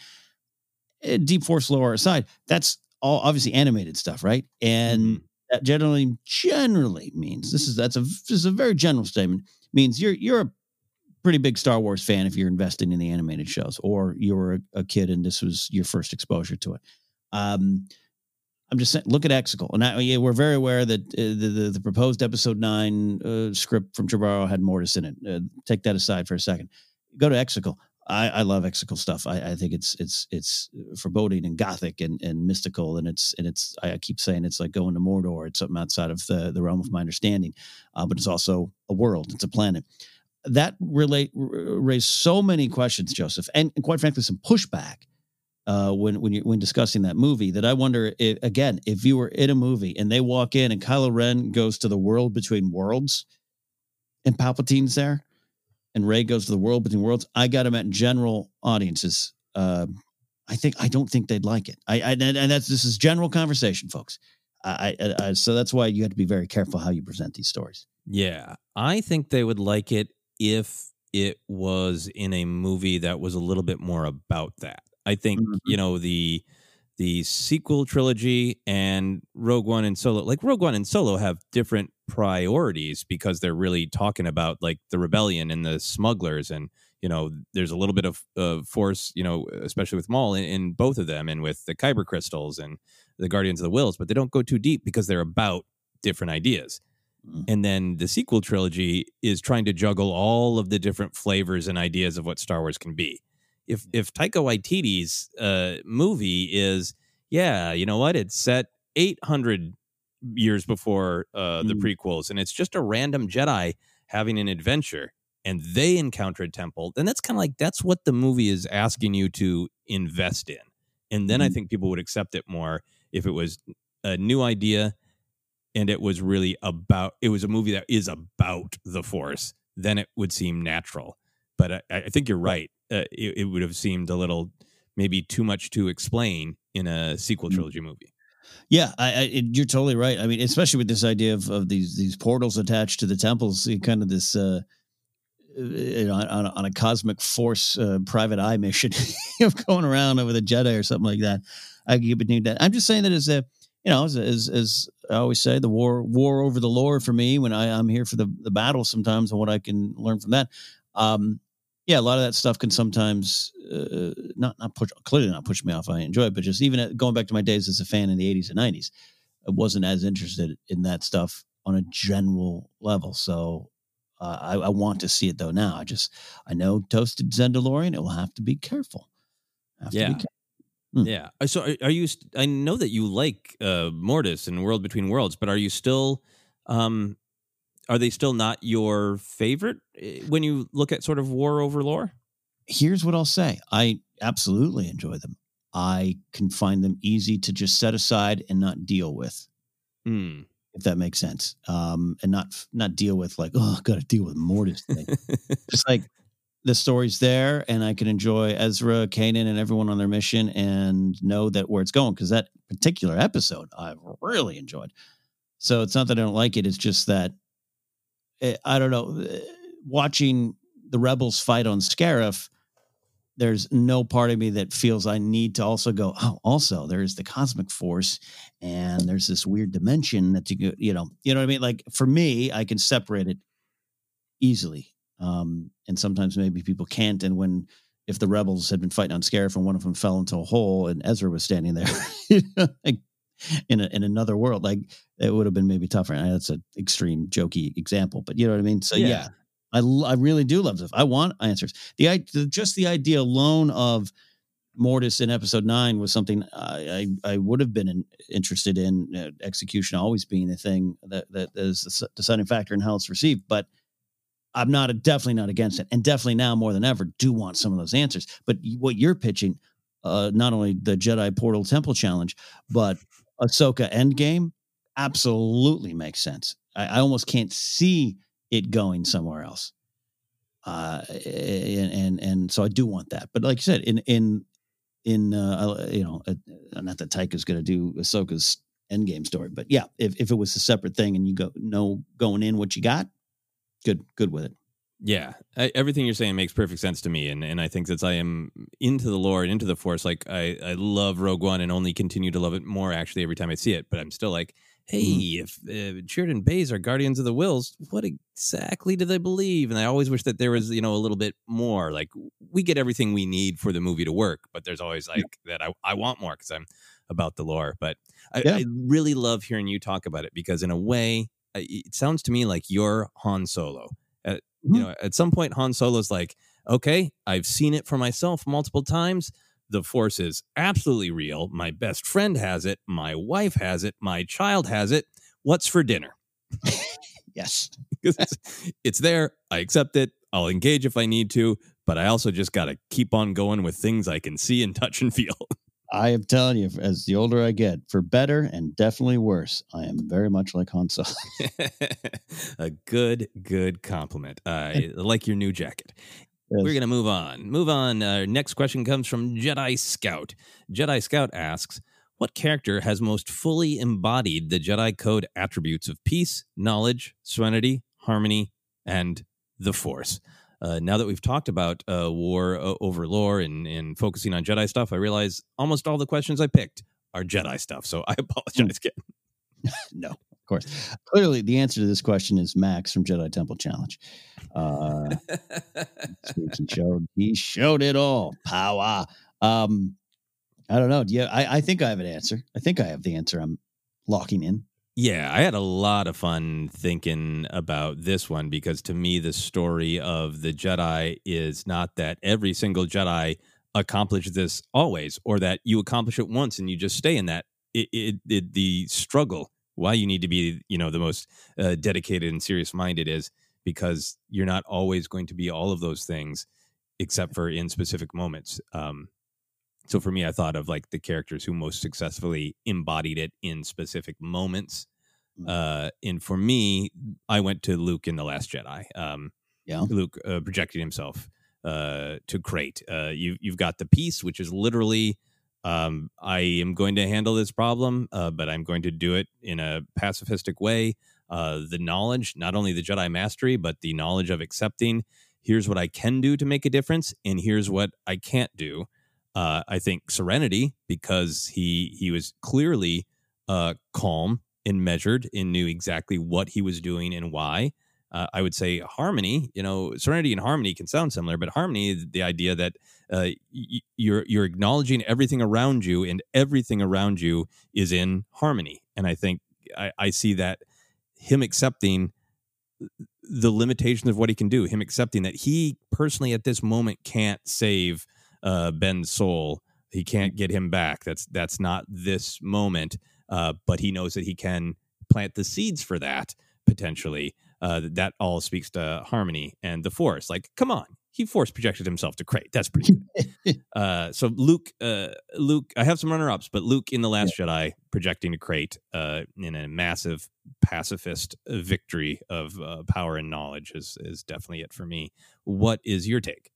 it. Uh, Deep Force lore aside, that's all obviously animated stuff, right? And mm-hmm. that generally generally means this is that's a this is a very general statement. Means you're you're a pretty big Star Wars fan if you're investing in the animated shows, or you were a, a kid and this was your first exposure to it. Um, I'm just saying, look at Exegol. And I, yeah, we're very aware that uh, the, the the proposed episode nine uh, script from Trevorrow had Mortis in it. Uh, take that aside for a second. Go to Exegol. I, I love Exegol stuff. I, I think it's it's it's foreboding and gothic and, and mystical, and it's and it's. I keep saying it's like going to Mordor. It's something outside of the, the realm of my understanding, uh, but it's also a world. It's a planet. That relate raised so many questions, Joseph, and, and quite frankly, some pushback. Uh, when when you when discussing that movie, that I wonder if, again, if you were in a movie and they walk in and Kylo Ren goes to the world between worlds, and Palpatine's there, and Rey goes to the world between worlds, I got them at general audiences. Uh, I think I don't think they'd like it. I, I and that's this is general conversation, folks. I, I, I so that's why you have to be very careful how you present these stories. Yeah, I think they would like it if it was in a movie that was a little bit more about that. I think, mm-hmm. you know, the the sequel trilogy and Rogue One and Solo, like Rogue One and Solo have different priorities because they're really talking about like the rebellion and the smugglers. And, you know, there's a little bit of uh, force, you know, especially with Maul in, in both of them and with the Kyber crystals and the Guardians of the Wills, but they don't go too deep because they're about different ideas. Mm-hmm. And then the sequel trilogy is trying to juggle all of the different flavors and ideas of what Star Wars can be. If if Taika Waititi's uh, movie is, yeah, you know what, it's set eight hundred years before uh, the mm. prequels, and it's just a random Jedi having an adventure, and they encounter a temple, then that's kind of like, that's what the movie is asking you to invest in. And then mm. I think people would accept it more if it was a new idea, and it was really about, it was a movie that is about the Force, then it would seem natural. But I, I think you're right. Uh, it, it would have seemed a little, maybe too much to explain in a sequel trilogy movie. Yeah, I, I, it, you're totally right. I mean, especially with this idea of, of these these portals attached to the temples, kind of this, uh, you know, on, on a cosmic force uh, private eye mission of going around over the Jedi or something like that. I could need that. I'm just saying that as a, you know, as as, as I always say, the war war over the lore for me when I, I'm here for the, the battle sometimes and what I can learn from that. Um, Yeah, a lot of that stuff can sometimes uh, not not push clearly not push me off. I enjoy it, but just even at, going back to my days as a fan in the eighties and nineties, I wasn't as interested in that stuff on a general level. So uh, I, I want to see it though now. I just I know Toasted Zendalorian. It will have to be careful. Have yeah, to be careful. Hmm. yeah. So are, are you? I know that you like uh, Mortis and World Between Worlds, but are you still? Um, Are they still not your favorite when you look at sort of war over lore? Here's what I'll say. I absolutely enjoy them. I can find them easy to just set aside and not deal with, mm. if that makes sense. Um, and not not deal with like, oh, I've got to deal with Mortis today. Just like the story's there, and I can enjoy Ezra, Kanan, and everyone on their mission and know that where it's going. Because that particular episode I've really enjoyed. So it's not that I don't like it. It's just that I don't know, watching the rebels fight on Scarif, there's no part of me that feels I need to also go, oh, also there's the cosmic force and there's this weird dimension that you, you know, you know what I mean? Like for me, I can separate it easily. Um, and sometimes maybe people can't. And when, if the rebels had been fighting on Scarif and one of them fell into a hole and Ezra was standing there, you know, like, in a, in another world, like it would have been maybe tougher. And that's an extreme jokey example, but you know what I mean? So yeah, yeah I, I really do love this. I want answers. The, the just the idea alone of Mortis in episode nine was something I, I, I would have been in, interested in. Uh, execution always being a thing that, that is the deciding factor in how it's received, but I'm not a, definitely not against it. And definitely now more than ever do want some of those answers. But what you're pitching, uh, not only the Jedi Portal Temple Challenge, but Ahsoka Endgame, absolutely makes sense. I, I almost can't see it going somewhere else. Uh, and, and, and so I do want that. But like you said, in, in, in, uh, you know, uh, not that Taika's going to do Ahsoka's endgame story, but yeah, if, if it was a separate thing and you go, know, going in what you got, good, good with it. Yeah, I, everything you're saying makes perfect sense to me, and, and I think that I am into the lore and into the Force. Like, I, I love Rogue One and only continue to love it more, actually, every time I see it. But I'm still like, hey, mm-hmm. if uh, Sheridan Bays are Guardians of the Whills, what exactly do they believe? And I always wish that there was, you know, a little bit more. Like, we get everything we need for the movie to work, but there's always, like, yeah. that I, I want more because I'm about the lore. But I, yeah. I really love hearing you talk about it because, in a way, it sounds to me like you're Han Solo. Uh, You know, at some point, Han Solo's like, okay, I've seen it for myself multiple times. The Force is absolutely real. My best friend has it. My wife has it. My child has it. What's for dinner? Yes. it's, it's there. I accept it. I'll engage if I need to. But I also just got to keep on going with things I can see and touch and feel. I am telling you, as the older I get, for better and definitely worse, I am very much like Han Solo. A good, good compliment. Uh, I like your new jacket. Yes. We're going to move on. Move on. Our next question comes from Jedi Scout. Jedi Scout asks, what character has most fully embodied the Jedi Code attributes of peace, knowledge, serenity, harmony, and the Force? Uh, now that we've talked about uh, war uh, over lore and, and focusing on Jedi stuff, I realize almost all the questions I picked are Jedi stuff. So I apologize again. No, of course. Clearly, the answer to this question is Max from Jedi Temple Challenge. Uh, he showed he showed it all. Power. Um, I don't know. Yeah, I, I think I have an answer. I think I have the answer. I'm locking in. Yeah, I had a lot of fun thinking about this one because to me, the story of the Jedi is not that every single Jedi accomplishes this always or that you accomplish it once and you just stay in that. It, it, it the struggle, why you need to be, you know, the most uh, dedicated and serious minded is because you're not always going to be all of those things except for in specific moments. Um, so for me, I thought of like the characters who most successfully embodied it in specific moments. Uh, and for me, I went to Luke in The Last Jedi. Um, yeah, Luke uh, projecting himself uh, to Crate. Uh, you, you've got the peace, which is literally, um, I am going to handle this problem, uh, but I'm going to do it in a pacifistic way. Uh, the knowledge, not only the Jedi mastery, but the knowledge of accepting, here's what I can do to make a difference, and here's what I can't do. Uh, I think serenity, because he he was clearly uh, calm and measured and knew exactly what he was doing and why. Uh, I would say harmony, you know, serenity and harmony can sound similar, but harmony is the idea that uh, y- you're you're acknowledging everything around you and everything around you is in harmony. And I think I, I see that him accepting the limitations of what he can do, him accepting that he personally at this moment can't save uh, Ben's soul. He can't get him back. That's that's not this moment. Uh, but he knows that he can plant the seeds for that potentially. Uh, that all speaks to harmony and the Force. Like, come on, he Force projected himself to Crate. That's pretty good. uh, so Luke, uh, Luke, I have some runner-ups, but Luke in The Last yeah. Jedi projecting to Crate uh, in a massive pacifist victory of uh, power and knowledge is is definitely it for me. What is your take?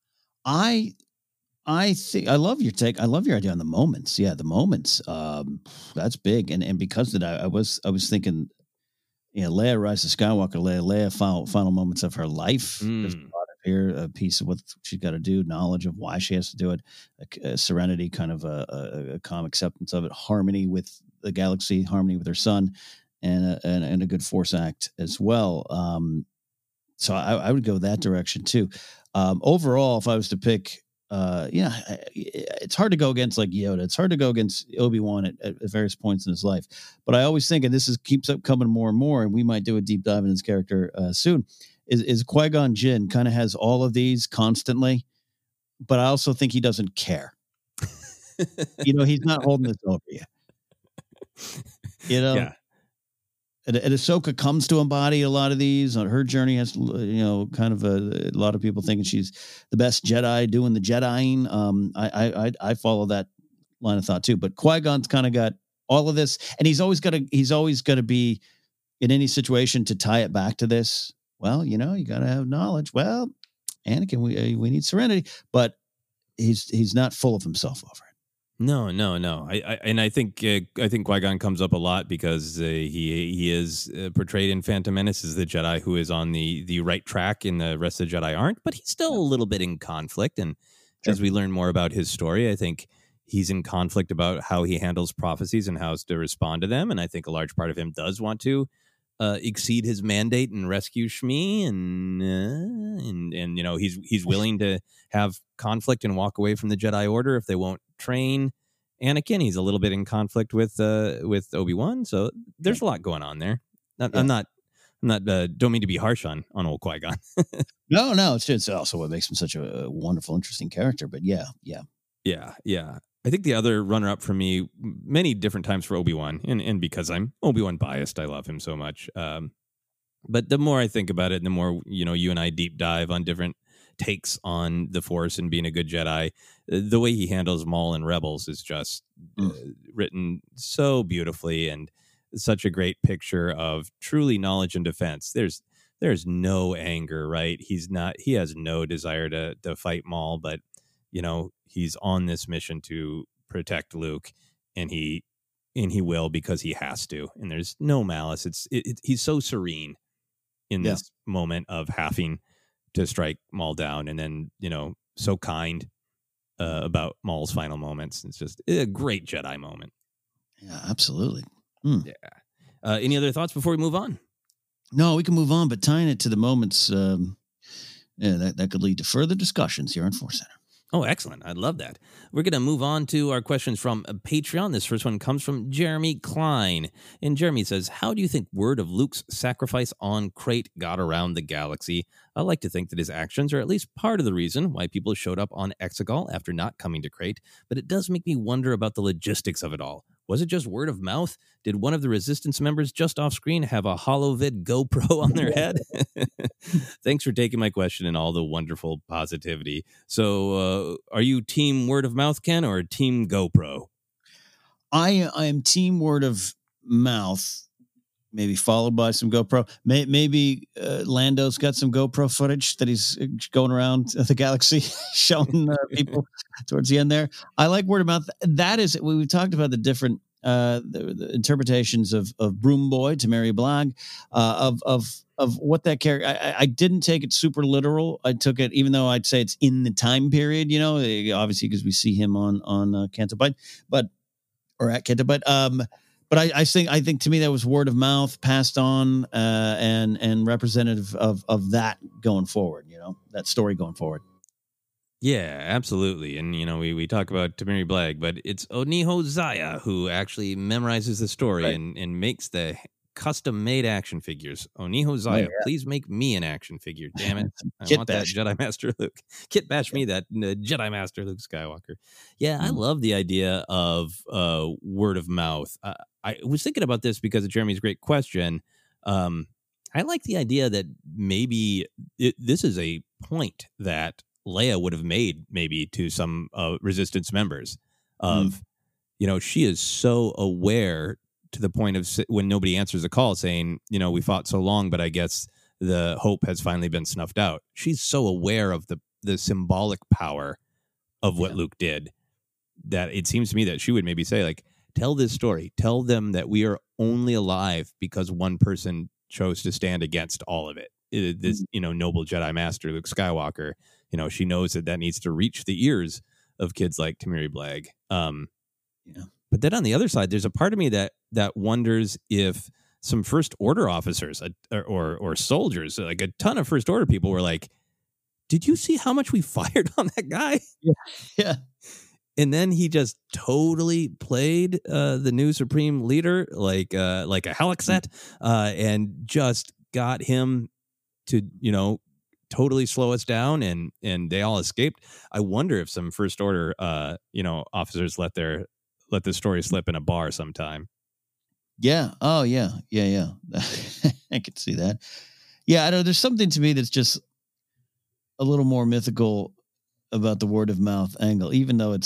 I. I think I love your take. I love your idea on the moments. Yeah, the moments. Um, that's big. And and because of that, I was I was thinking, you know, Leia Rise of Skywalker, Leia, Leia final final moments of her life. Mm. There's a lot of here, a piece of what she's got to do, knowledge of why she has to do it, a, a serenity, kind of a, a, a calm acceptance of it, harmony with the galaxy, harmony with her son, and a, and, and a good Force act as well. Um, so I, I would go that direction too. Um, overall, if I was to pick. Uh, yeah, it's hard to go against like Yoda. It's hard to go against Obi-Wan at, at various points in his life. But I always think, and this is keeps up coming more and more, and we might do a deep dive in his character uh, soon, is, is Qui-Gon Jinn kind of has all of these constantly, but I also think he doesn't care. You know, he's not holding this over you. You know? Yeah. And, and Ahsoka comes to embody a lot of these. On her journey has, you know, kind of a, a lot of people thinking she's the best Jedi doing the Jediing. Um, I, I I follow that line of thought too. But Qui-Gon's kind of got all of this, and he's always got to he's always got to be in any situation to tie it back to this. Well, you know, you got to have knowledge. Well, Anakin, we uh, we need serenity, but he's he's not full of himself over it. No, no, no. I, I and I think uh, I think Qui-Gon comes up a lot because uh, he he is uh, portrayed in Phantom Menace as the Jedi who is on the the right track, and the rest of the Jedi aren't. But he's still a little bit in conflict, and sure. as we learn more about his story, I think he's in conflict about how he handles prophecies and how to respond to them. And I think a large part of him does want to uh, exceed his mandate and rescue Shmi, and uh, and and you know he's he's willing to have conflict and walk away from the Jedi Order if they won't train Anakin. He's a little bit in conflict with uh, with Obi-Wan, so there's a lot going on there. Not, yeah. I'm not, I'm not. Uh, don't mean to be harsh on on old Qui-Gon. no, no, it's it's also what makes him such a wonderful, interesting character. But yeah, yeah, yeah, yeah. I think the other runner-up for me, many different times for Obi-Wan, and and because I'm Obi-Wan biased, I love him so much. Um, but the more I think about it, the more you know, you and I deep dive on different takes on the Force and being a good Jedi. The way he handles Maul and Rebels is just mm. uh, written so beautifully, and such a great picture of truly knowledge and defense. There's there's no anger, right? He's not. He has no desire to to fight Maul, but you know he's on this mission to protect Luke, and he and he will because he has to. And there's no malice. It's it, it, he's so serene in yeah. this moment of having to strike Maul down, and then, you know, so kind uh, about Maul's final moments. It's just a great Jedi moment. Yeah, absolutely. Mm. Yeah. Uh, any other thoughts before we move on? No, we can move on, but tying it to the moments, um, yeah, that, that could lead to further discussions here on Force Center. Oh, excellent. I love that. We're going to move on to our questions from Patreon. This first one comes from Jeremy Klein. And Jeremy says, how do you think word of Luke's sacrifice on Crate got around the galaxy? I like to think that his actions are at least part of the reason why people showed up on Exegol after not coming to Crate, but it does make me wonder about the logistics of it all. Was it just word of mouth? Did one of the Resistance members just off screen have a HoloVid GoPro on their head? Thanks for taking my question and all the wonderful positivity. So uh, are you team word of mouth, Ken, or team GoPro? I I am team word of mouth, maybe followed by some GoPro. May, maybe uh, Lando's got some GoPro footage that he's going around the galaxy showing uh, people towards the end there. I like word of mouth. That is, we, we talked about the different uh, the, the interpretations of of Broom Boy to Mary Blag, uh, of of of what that character. I, I didn't take it super literal. I took it, even though I'd say it's in the time period, you know, obviously because we see him on on uh, Canto Bight, but or at Canto Bight. Um, But I, I think I think to me that was word of mouth passed on uh, and and representative of of that going forward. You know, that story going forward. Yeah, absolutely. And, you know, we, we talk about Tamiri Blag, but it's Oniho Zaya who actually memorizes the story right. and, and makes the custom-made action figures. Oniho Zaya, oh, yeah. please make me an action figure. Damn it. I Kit want bash. that Jedi Master Luke. Kit bash yeah. me, that uh, Jedi Master Luke Skywalker. Yeah, mm-hmm. I love the idea of uh, word of mouth. Uh, I was thinking about this because of Jeremy's great question. Um, I like the idea that maybe it, this is a point that Leia would have made maybe to some uh, Resistance members of, mm. you know, she is so aware to the point of when nobody answers the call saying, you know, we fought so long, but I guess the hope has finally been snuffed out. She's so aware of the, the symbolic power of what yeah. Luke did that it seems to me that she would maybe say, like, tell this story, tell them that we are only alive because one person chose to stand against all of it. it this, mm. you know, noble Jedi Master Luke Skywalker. You know, she knows that that needs to reach the ears of kids like Tamiri Blag. Um, yeah. But then on the other side, there's a part of me that that wonders if some First Order officers or, or or soldiers, like a ton of First Order people, were like, "Did you see how much we fired on that guy?" Yeah, yeah. And then he just totally played uh, the new Supreme Leader like uh, like a Helixet, uh, and just got him to, you know, totally slow us down, and and they all escaped. I wonder if some First Order, uh, you know, officers let their let the story slip in a bar sometime. Yeah. Oh, yeah. Yeah, yeah. I could see that. Yeah, I know. There's something to me that's just a little more mythical about the word of mouth angle, even though it's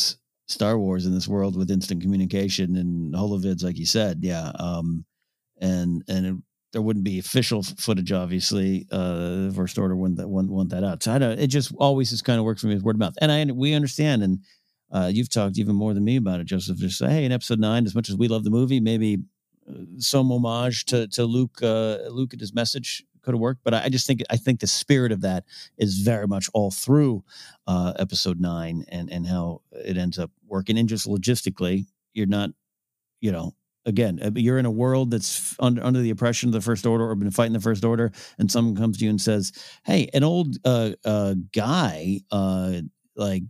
Star Wars in this world with instant communication and holovids, like you said. Yeah. Um, and, and it, there wouldn't be official footage, obviously. Uh, the First Order wouldn't that want, want that out. So I don't, it just always has kind of worked for me with word of mouth. And I, we understand. And uh, you've talked even more than me about it, Joseph. Just say, hey, in episode nine, as much as we love the movie, maybe uh, some homage to, to Luke, uh, Luke and his message could have worked. But I, I just think, I think the spirit of that is very much all through uh, episode nine and, and how it ends up working. And just logistically, you're not, you know, again, you're in a world that's under, under the oppression of the First Order or been fighting the First Order, and someone comes to you and says, hey, an old uh, uh, guy uh, like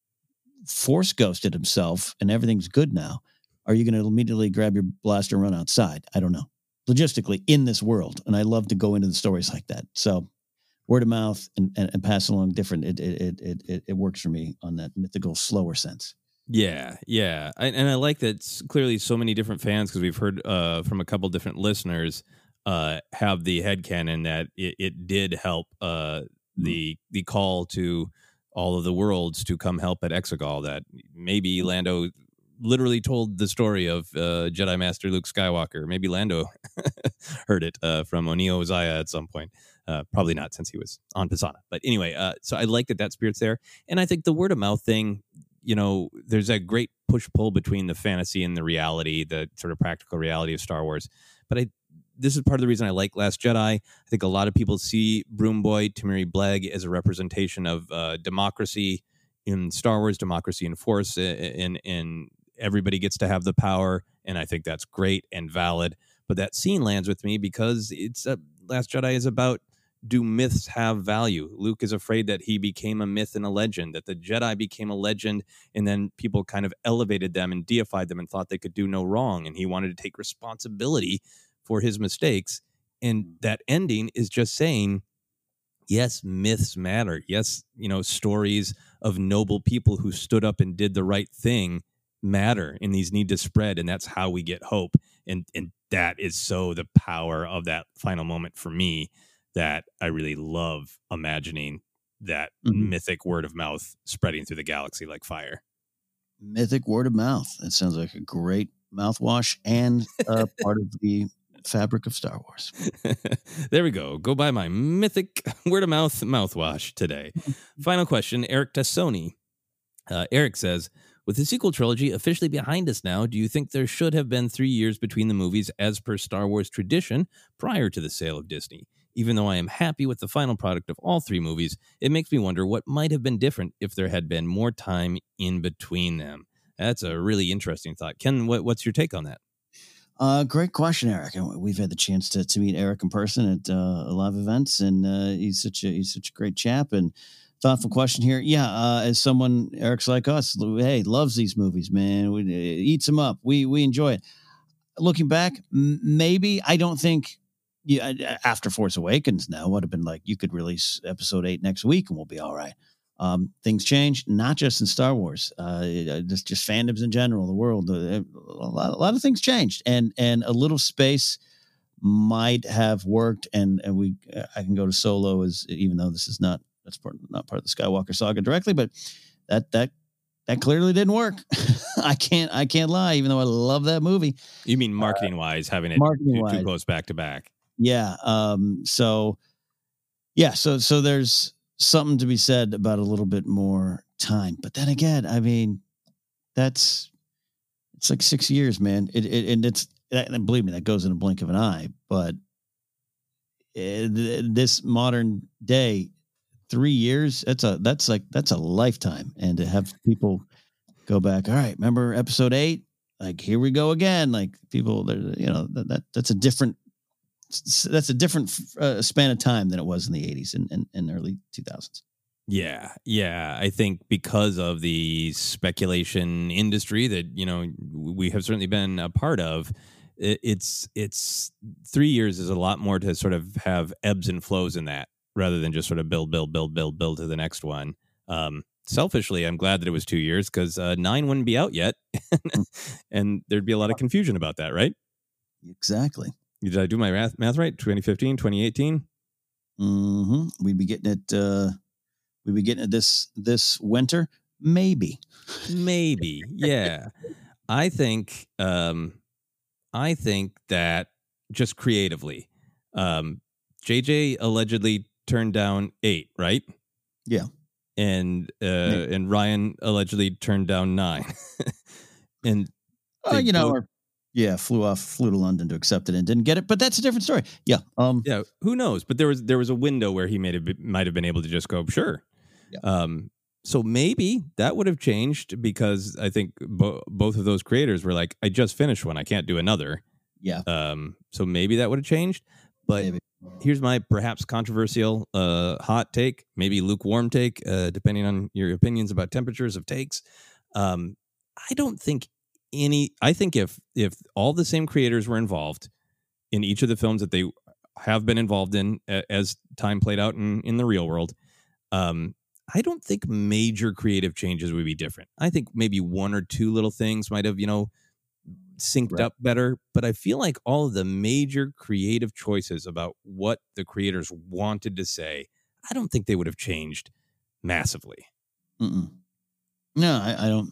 force ghosted himself and everything's good now. Are you going to immediately grab your blaster and run outside? I don't know. Logistically, in this world. And I love to go into the stories like that. So word of mouth and, and, and pass along different, it, it, it, it, it works for me on that mythical, slower sense. Yeah, yeah. I, and I like that s- clearly so many different fans, because we've heard uh, from a couple different listeners, uh, have the headcanon that it, it did help uh, the the call to all of the worlds to come help at Exegol, that maybe Lando literally told the story of uh, Jedi Master Luke Skywalker. Maybe Lando heard it uh, from Onio Uzaya at some point. Uh, probably not, since he was on Pisana. But anyway, uh, so I like that that spirit's there. And I think the word of mouth thing, you know, there's a great push-pull between the fantasy and the reality, the sort of practical reality of Star Wars. But I, this is part of the reason I like Last Jedi. I think a lot of people see Broom Boy, Temiri Bleg, as a representation of uh, democracy in Star Wars, democracy in Force, and, and everybody gets to have the power. And I think that's great and valid. But that scene lands with me because it's a, Last Jedi is about, do myths have value? Luke is afraid that he became a myth and a legend, that the Jedi became a legend, and then people kind of elevated them and deified them and thought they could do no wrong. And he wanted to take responsibility for his mistakes. And that ending is just saying, yes, myths matter. Yes, you know, stories of noble people who stood up and did the right thing matter, and these need to spread. And that's how we get hope. And, and that is so the power of that final moment for me, that I really love imagining that mm-hmm. mythic word of mouth spreading through the galaxy like fire. Mythic word of mouth. That sounds like a great mouthwash and uh, part of the fabric of Star Wars. There we go. Go buy my mythic word of mouth mouthwash today. Final question, Eric Tassoni. Uh, Eric says, with the sequel trilogy officially behind us now, do you think there should have been three years between the movies as per Star Wars tradition prior to the sale of Disney? Even though I am happy with the final product of all three movies, it makes me wonder what might have been different if there had been more time in between them. That's a really interesting thought. Ken, what, what's your take on that? Uh, great question, Eric. And we've had the chance to, to meet Eric in person at uh, live events, and uh, he's such a he's such a great chap. And thoughtful question here. Yeah, uh, as someone, Eric's like us, hey, loves these movies, man. We, eats them up. We we enjoy it. Looking back, m- maybe I don't think. Yeah, after Force Awakens now would have been like, you could release episode eight next week and we'll be all right. Um, things change, not just in Star Wars, uh, just, just fandoms in general, the world, uh, a, lot, a lot of things changed, and, and a little space might have worked. And, and we, I can go to Solo as, even though this is not, that's part, not part of the Skywalker saga directly, but that, that, that clearly didn't work. I can't, I can't lie, even though I love that movie. You mean marketing uh, wise, having it too, too close back to back? Yeah. Um, so, yeah. So, so there's something to be said about a little bit more time. But then again, I mean, that's it's like six years, man. It, it and it's and believe me, that goes in a blink of an eye. But it, this modern day, three years. That's a that's like that's a lifetime. And to have people go back, all right, remember episode eight? Like, here we go again. Like, people, you know, that, that that's a different. That's a different uh, span of time than it was in the eighties and, and, and early two thousands. Yeah, yeah. I think because of the speculation industry that, you know, we have certainly been a part of, it, it's it's three years is a lot more to sort of have ebbs and flows in that, rather than just sort of build, build, build, build, build to the next one. Um, selfishly, I'm glad that it was two years because uh, nine wouldn't be out yet, and there'd be a lot of confusion about that, right? Exactly. Did I do my math, math right? twenty fifteen, twenty eighteen Mm-hmm. We'd be getting it. Uh, we'd be getting it this this winter. Maybe. Maybe. Yeah. I think, um, I think that just creatively, um, J J allegedly turned down eight, right? Yeah. And, uh, yeah. and Ryan allegedly turned down nine. and, uh, you know, both- or, yeah, flew off, flew to London to accept it and didn't get it, but that's a different story. Yeah. Um, yeah. Who knows? But there was, there was a window where he may have, might have been able to just go, sure. Yeah. Um, So maybe that would have changed because I think bo- both of those creators were like, I just finished one. I can't do another. Yeah. Um. So maybe that would have changed. But maybe. Here's my perhaps controversial uh, hot take, maybe lukewarm take, uh, depending on your opinions about temperatures of takes. Um, I don't think any, I think if if all the same creators were involved in each of the films that they have been involved in as time played out in, in the real world, um, I don't think major creative changes would be different. I think maybe one or two little things might have, you know, synced right. up better. But I feel like all of the major creative choices about what the creators wanted to say, I don't think they would have changed massively. Mm-mm. No, I, I don't.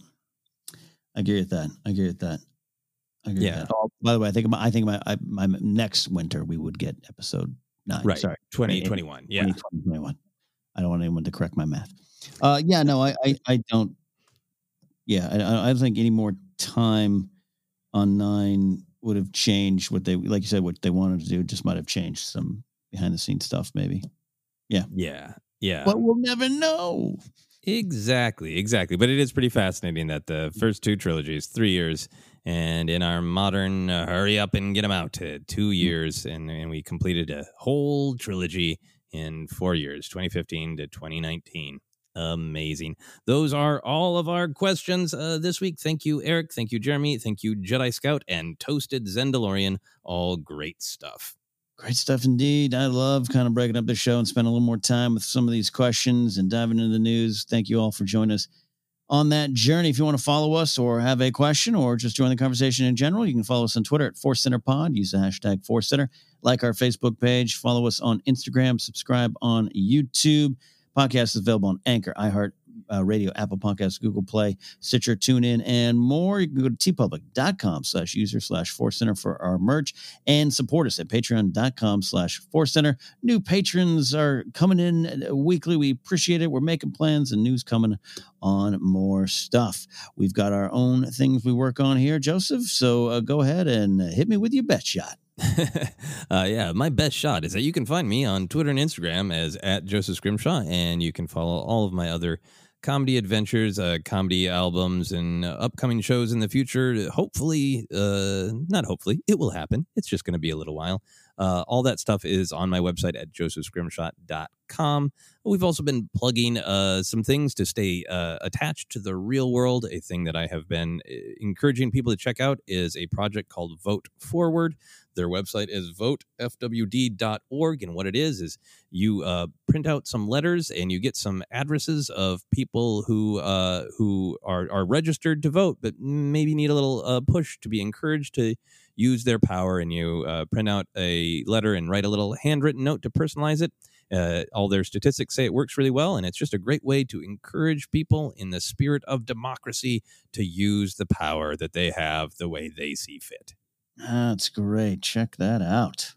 I agree with that. I agree with that. I agree yeah. with that. Oh, by the way, I think my, I think my, I, my next winter we would get episode nine. Right. Sorry, twenty twenty-one. Yeah. twenty twenty-one. I don't want anyone to correct my math. Uh, yeah, no, I, I, I don't. Yeah, I, I don't think any more time on nine would have changed what they, like you said, what they wanted to do. It just might have changed some behind the scenes stuff, maybe. Yeah, yeah, yeah. But we'll never know. Exactly, exactly. But it is pretty fascinating that the first two trilogies, three years, and in our modern uh, hurry up and get them out to two years, and, and we completed a whole trilogy in four years, twenty fifteen to twenty nineteen. Amazing. Those are all of our questions uh, this week. Thank you, Eric. Thank you, Jeremy. Thank you, Jedi Scout and Toasted Zendalorian. All great stuff. Great stuff indeed. I love kind of breaking up the show and spending a little more time with some of these questions and diving into the news. Thank you all for joining us on that journey. If you want to follow us or have a question or just join the conversation in general, you can follow us on Twitter at Force Center Pod. Use the hashtag Force Center. Like our Facebook page. Follow us on Instagram. Subscribe on YouTube. Podcast is available on Anchor, iHeart uh, Radio, Apple Podcasts, Google Play, Stitcher, TuneIn, and more. You can go to tpublic.com slash user slash Force Center for our merch and support us at patreon.com slash Force Center. New patrons are coming in weekly. We appreciate it. We're making plans and news coming on more stuff. We've got our own things we work on here, Joseph. So uh, go ahead and hit me with your bet shot. uh, yeah, my best shot is that you can find me on Twitter and Instagram as at Joseph Scrimshaw, and you can follow all of my other comedy adventures, uh, comedy albums, and uh, upcoming shows in the future. Hopefully, uh, not hopefully, it will happen. It's just going to be a little while. Uh, all that stuff is on my website at joseph scrimshaw dot com. We've also been plugging uh, some things to stay uh, attached to the real world. A thing that I have been encouraging people to check out is a project called Vote Forward. Their website is vote f w d dot org, and what it is is you uh, print out some letters and you get some addresses of people who uh, who are, are registered to vote, but maybe need a little uh, push to be encouraged to use their power, and you uh, print out a letter and write a little handwritten note to personalize it. Uh, all their statistics say it works really well, and it's just a great way to encourage people in the spirit of democracy to use the power that they have the way they see fit. That's great. Check that out.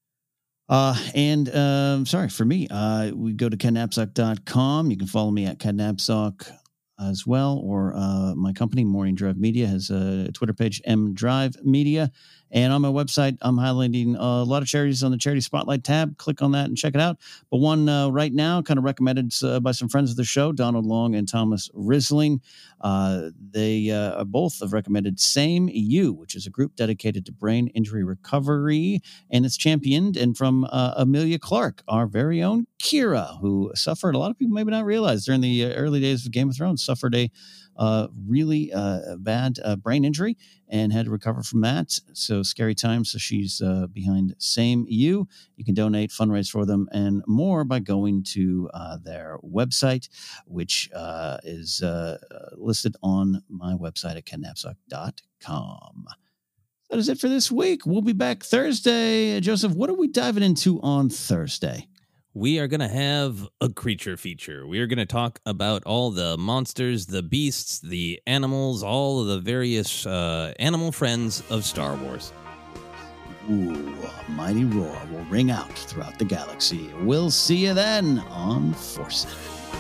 Uh, and um, sorry, for me, uh, we go to ken napzok dot com. You can follow me at ken napzok as well, or uh, my company, Morning Drive Media, has a Twitter page, M Drive Media. And on my website, I'm highlighting a lot of charities on the Charity Spotlight tab. Click on that and check it out. But one uh, right now, kind of recommended uh, by some friends of the show, Donald Long and Thomas Risling. Uh, they uh, both have recommended Same You, which is a group dedicated to brain injury recovery. And it's championed and from uh, Amelia Clark, our very own Kira, who suffered, a lot of people maybe not realize, during the early days of Game of Thrones, suffered a uh, really uh, bad uh, brain injury and had to recover from that. So scary times. So she's uh, behind Same You. You can donate, fundraise for them, and more by going to uh, their website, which uh, is uh, listed on my website at ken napzok dot com. That is it for this week. We'll be back Thursday. Joseph, what are we diving into on Thursday? we are going to have a creature feature. We are going to talk about all the monsters, the beasts, the animals, all of the various uh, animal friends of Star Wars. Ooh, a mighty roar will ring out throughout the galaxy. We'll see you then on Force Center.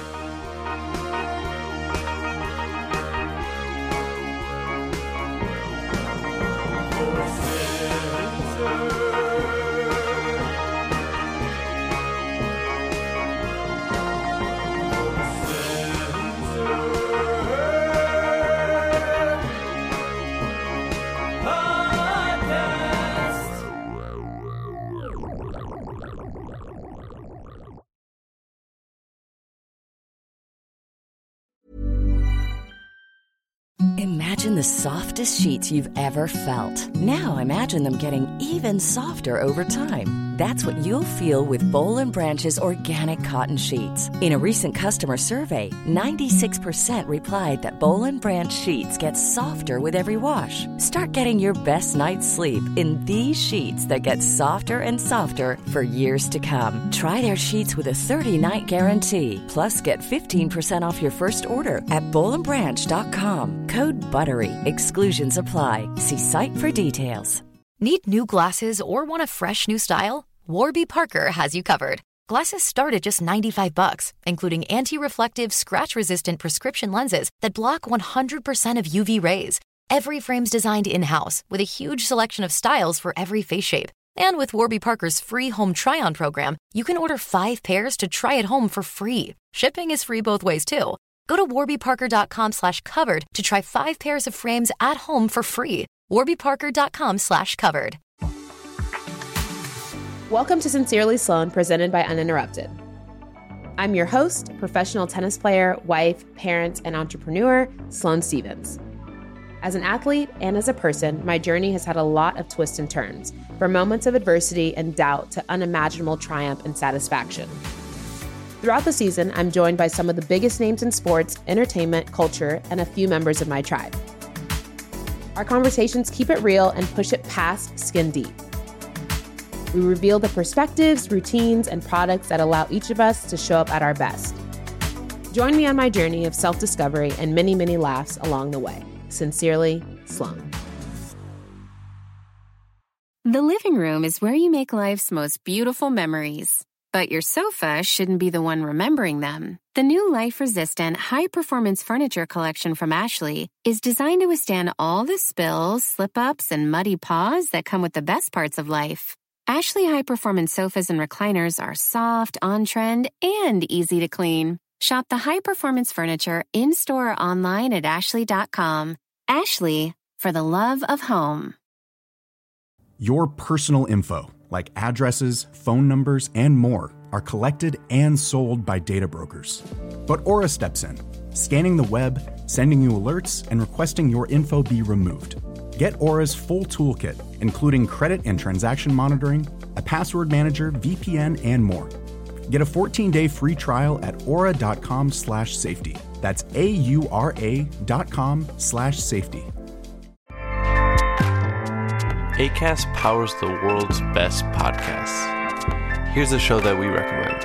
Imagine the softest sheets you've ever felt. Now imagine them getting even softer over time. That's what you'll feel with Boll and Branch's organic cotton sheets. In a recent customer survey, ninety-six percent replied that Boll and Branch sheets get softer with every wash. Start getting your best night's sleep in these sheets that get softer and softer for years to come. Try their sheets with a thirty-night guarantee. Plus, get fifteen percent off your first order at boll and branch dot com. Code BUTTERY. Exclusions apply. See site for details. Need new glasses or want a fresh new style? Warby Parker has you covered. Glasses start at just ninety-five bucks, including anti-reflective, scratch-resistant prescription lenses that block one hundred percent of U V rays. Every frame's designed in-house with a huge selection of styles for every face shape. And with Warby Parker's free home try-on program, you can order five pairs to try at home for free. Shipping is free both ways, too. Go to warby parker dot com slash covered to try five pairs of frames at home for free. warby parker dot com slash covered. Welcome to Sincerely Sloan, presented by Uninterrupted. I'm your host, professional tennis player, wife, parent, and entrepreneur, Sloane Stevens. As an athlete and as a person, my journey has had a lot of twists and turns, from moments of adversity and doubt to unimaginable triumph and satisfaction. Throughout the season, I'm joined by some of the biggest names in sports, entertainment, culture, and a few members of my tribe. Our conversations keep it real and push it past skin deep. We reveal the perspectives, routines, and products that allow each of us to show up at our best. Join me on my journey of self-discovery and many, many laughs along the way. Sincerely, Sloane. The living room is where you make life's most beautiful memories. But your sofa shouldn't be the one remembering them. The new life-resistant, high-performance furniture collection from Ashley is designed to withstand all the spills, slip-ups, and muddy paws that come with the best parts of life. Ashley high-performance sofas and recliners are soft, on-trend, and easy to clean. Shop the high-performance furniture in-store or online at ashley dot com. Ashley, for the love of home. Your personal info, like addresses, phone numbers, and more, are collected and sold by data brokers. But Aura steps in, scanning the web, sending you alerts, and requesting your info be removed. Get Aura's full toolkit, including credit and transaction monitoring, a password manager, V P N, and more. Get a fourteen-day free trial at aura dot com slash safety. That's A U R A dot com slash safety. Acast powers the world's best podcasts. Here's a show that we recommend.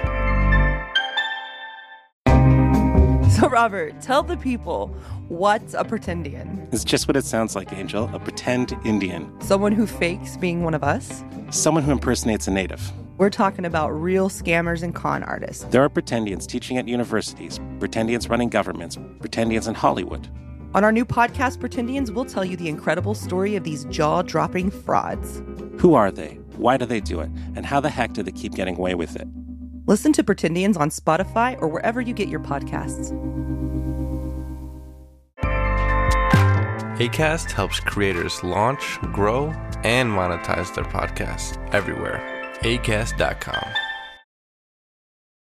So, Robert, tell the people, what's a pretendian? It's just what it sounds like, Angel. A pretend Indian. Someone who fakes being one of us? Someone who impersonates a native. We're talking about real scammers and con artists. There are pretendians teaching at universities, pretendians running governments, pretendians in Hollywood. On our new podcast, Pretendians, we'll tell you the incredible story of these jaw-dropping frauds. Who are they? Why do they do it? And how the heck do they keep getting away with it? Listen to Pretendians on Spotify or wherever you get your podcasts. Acast helps creators launch, grow, and monetize their podcasts everywhere. acast dot com.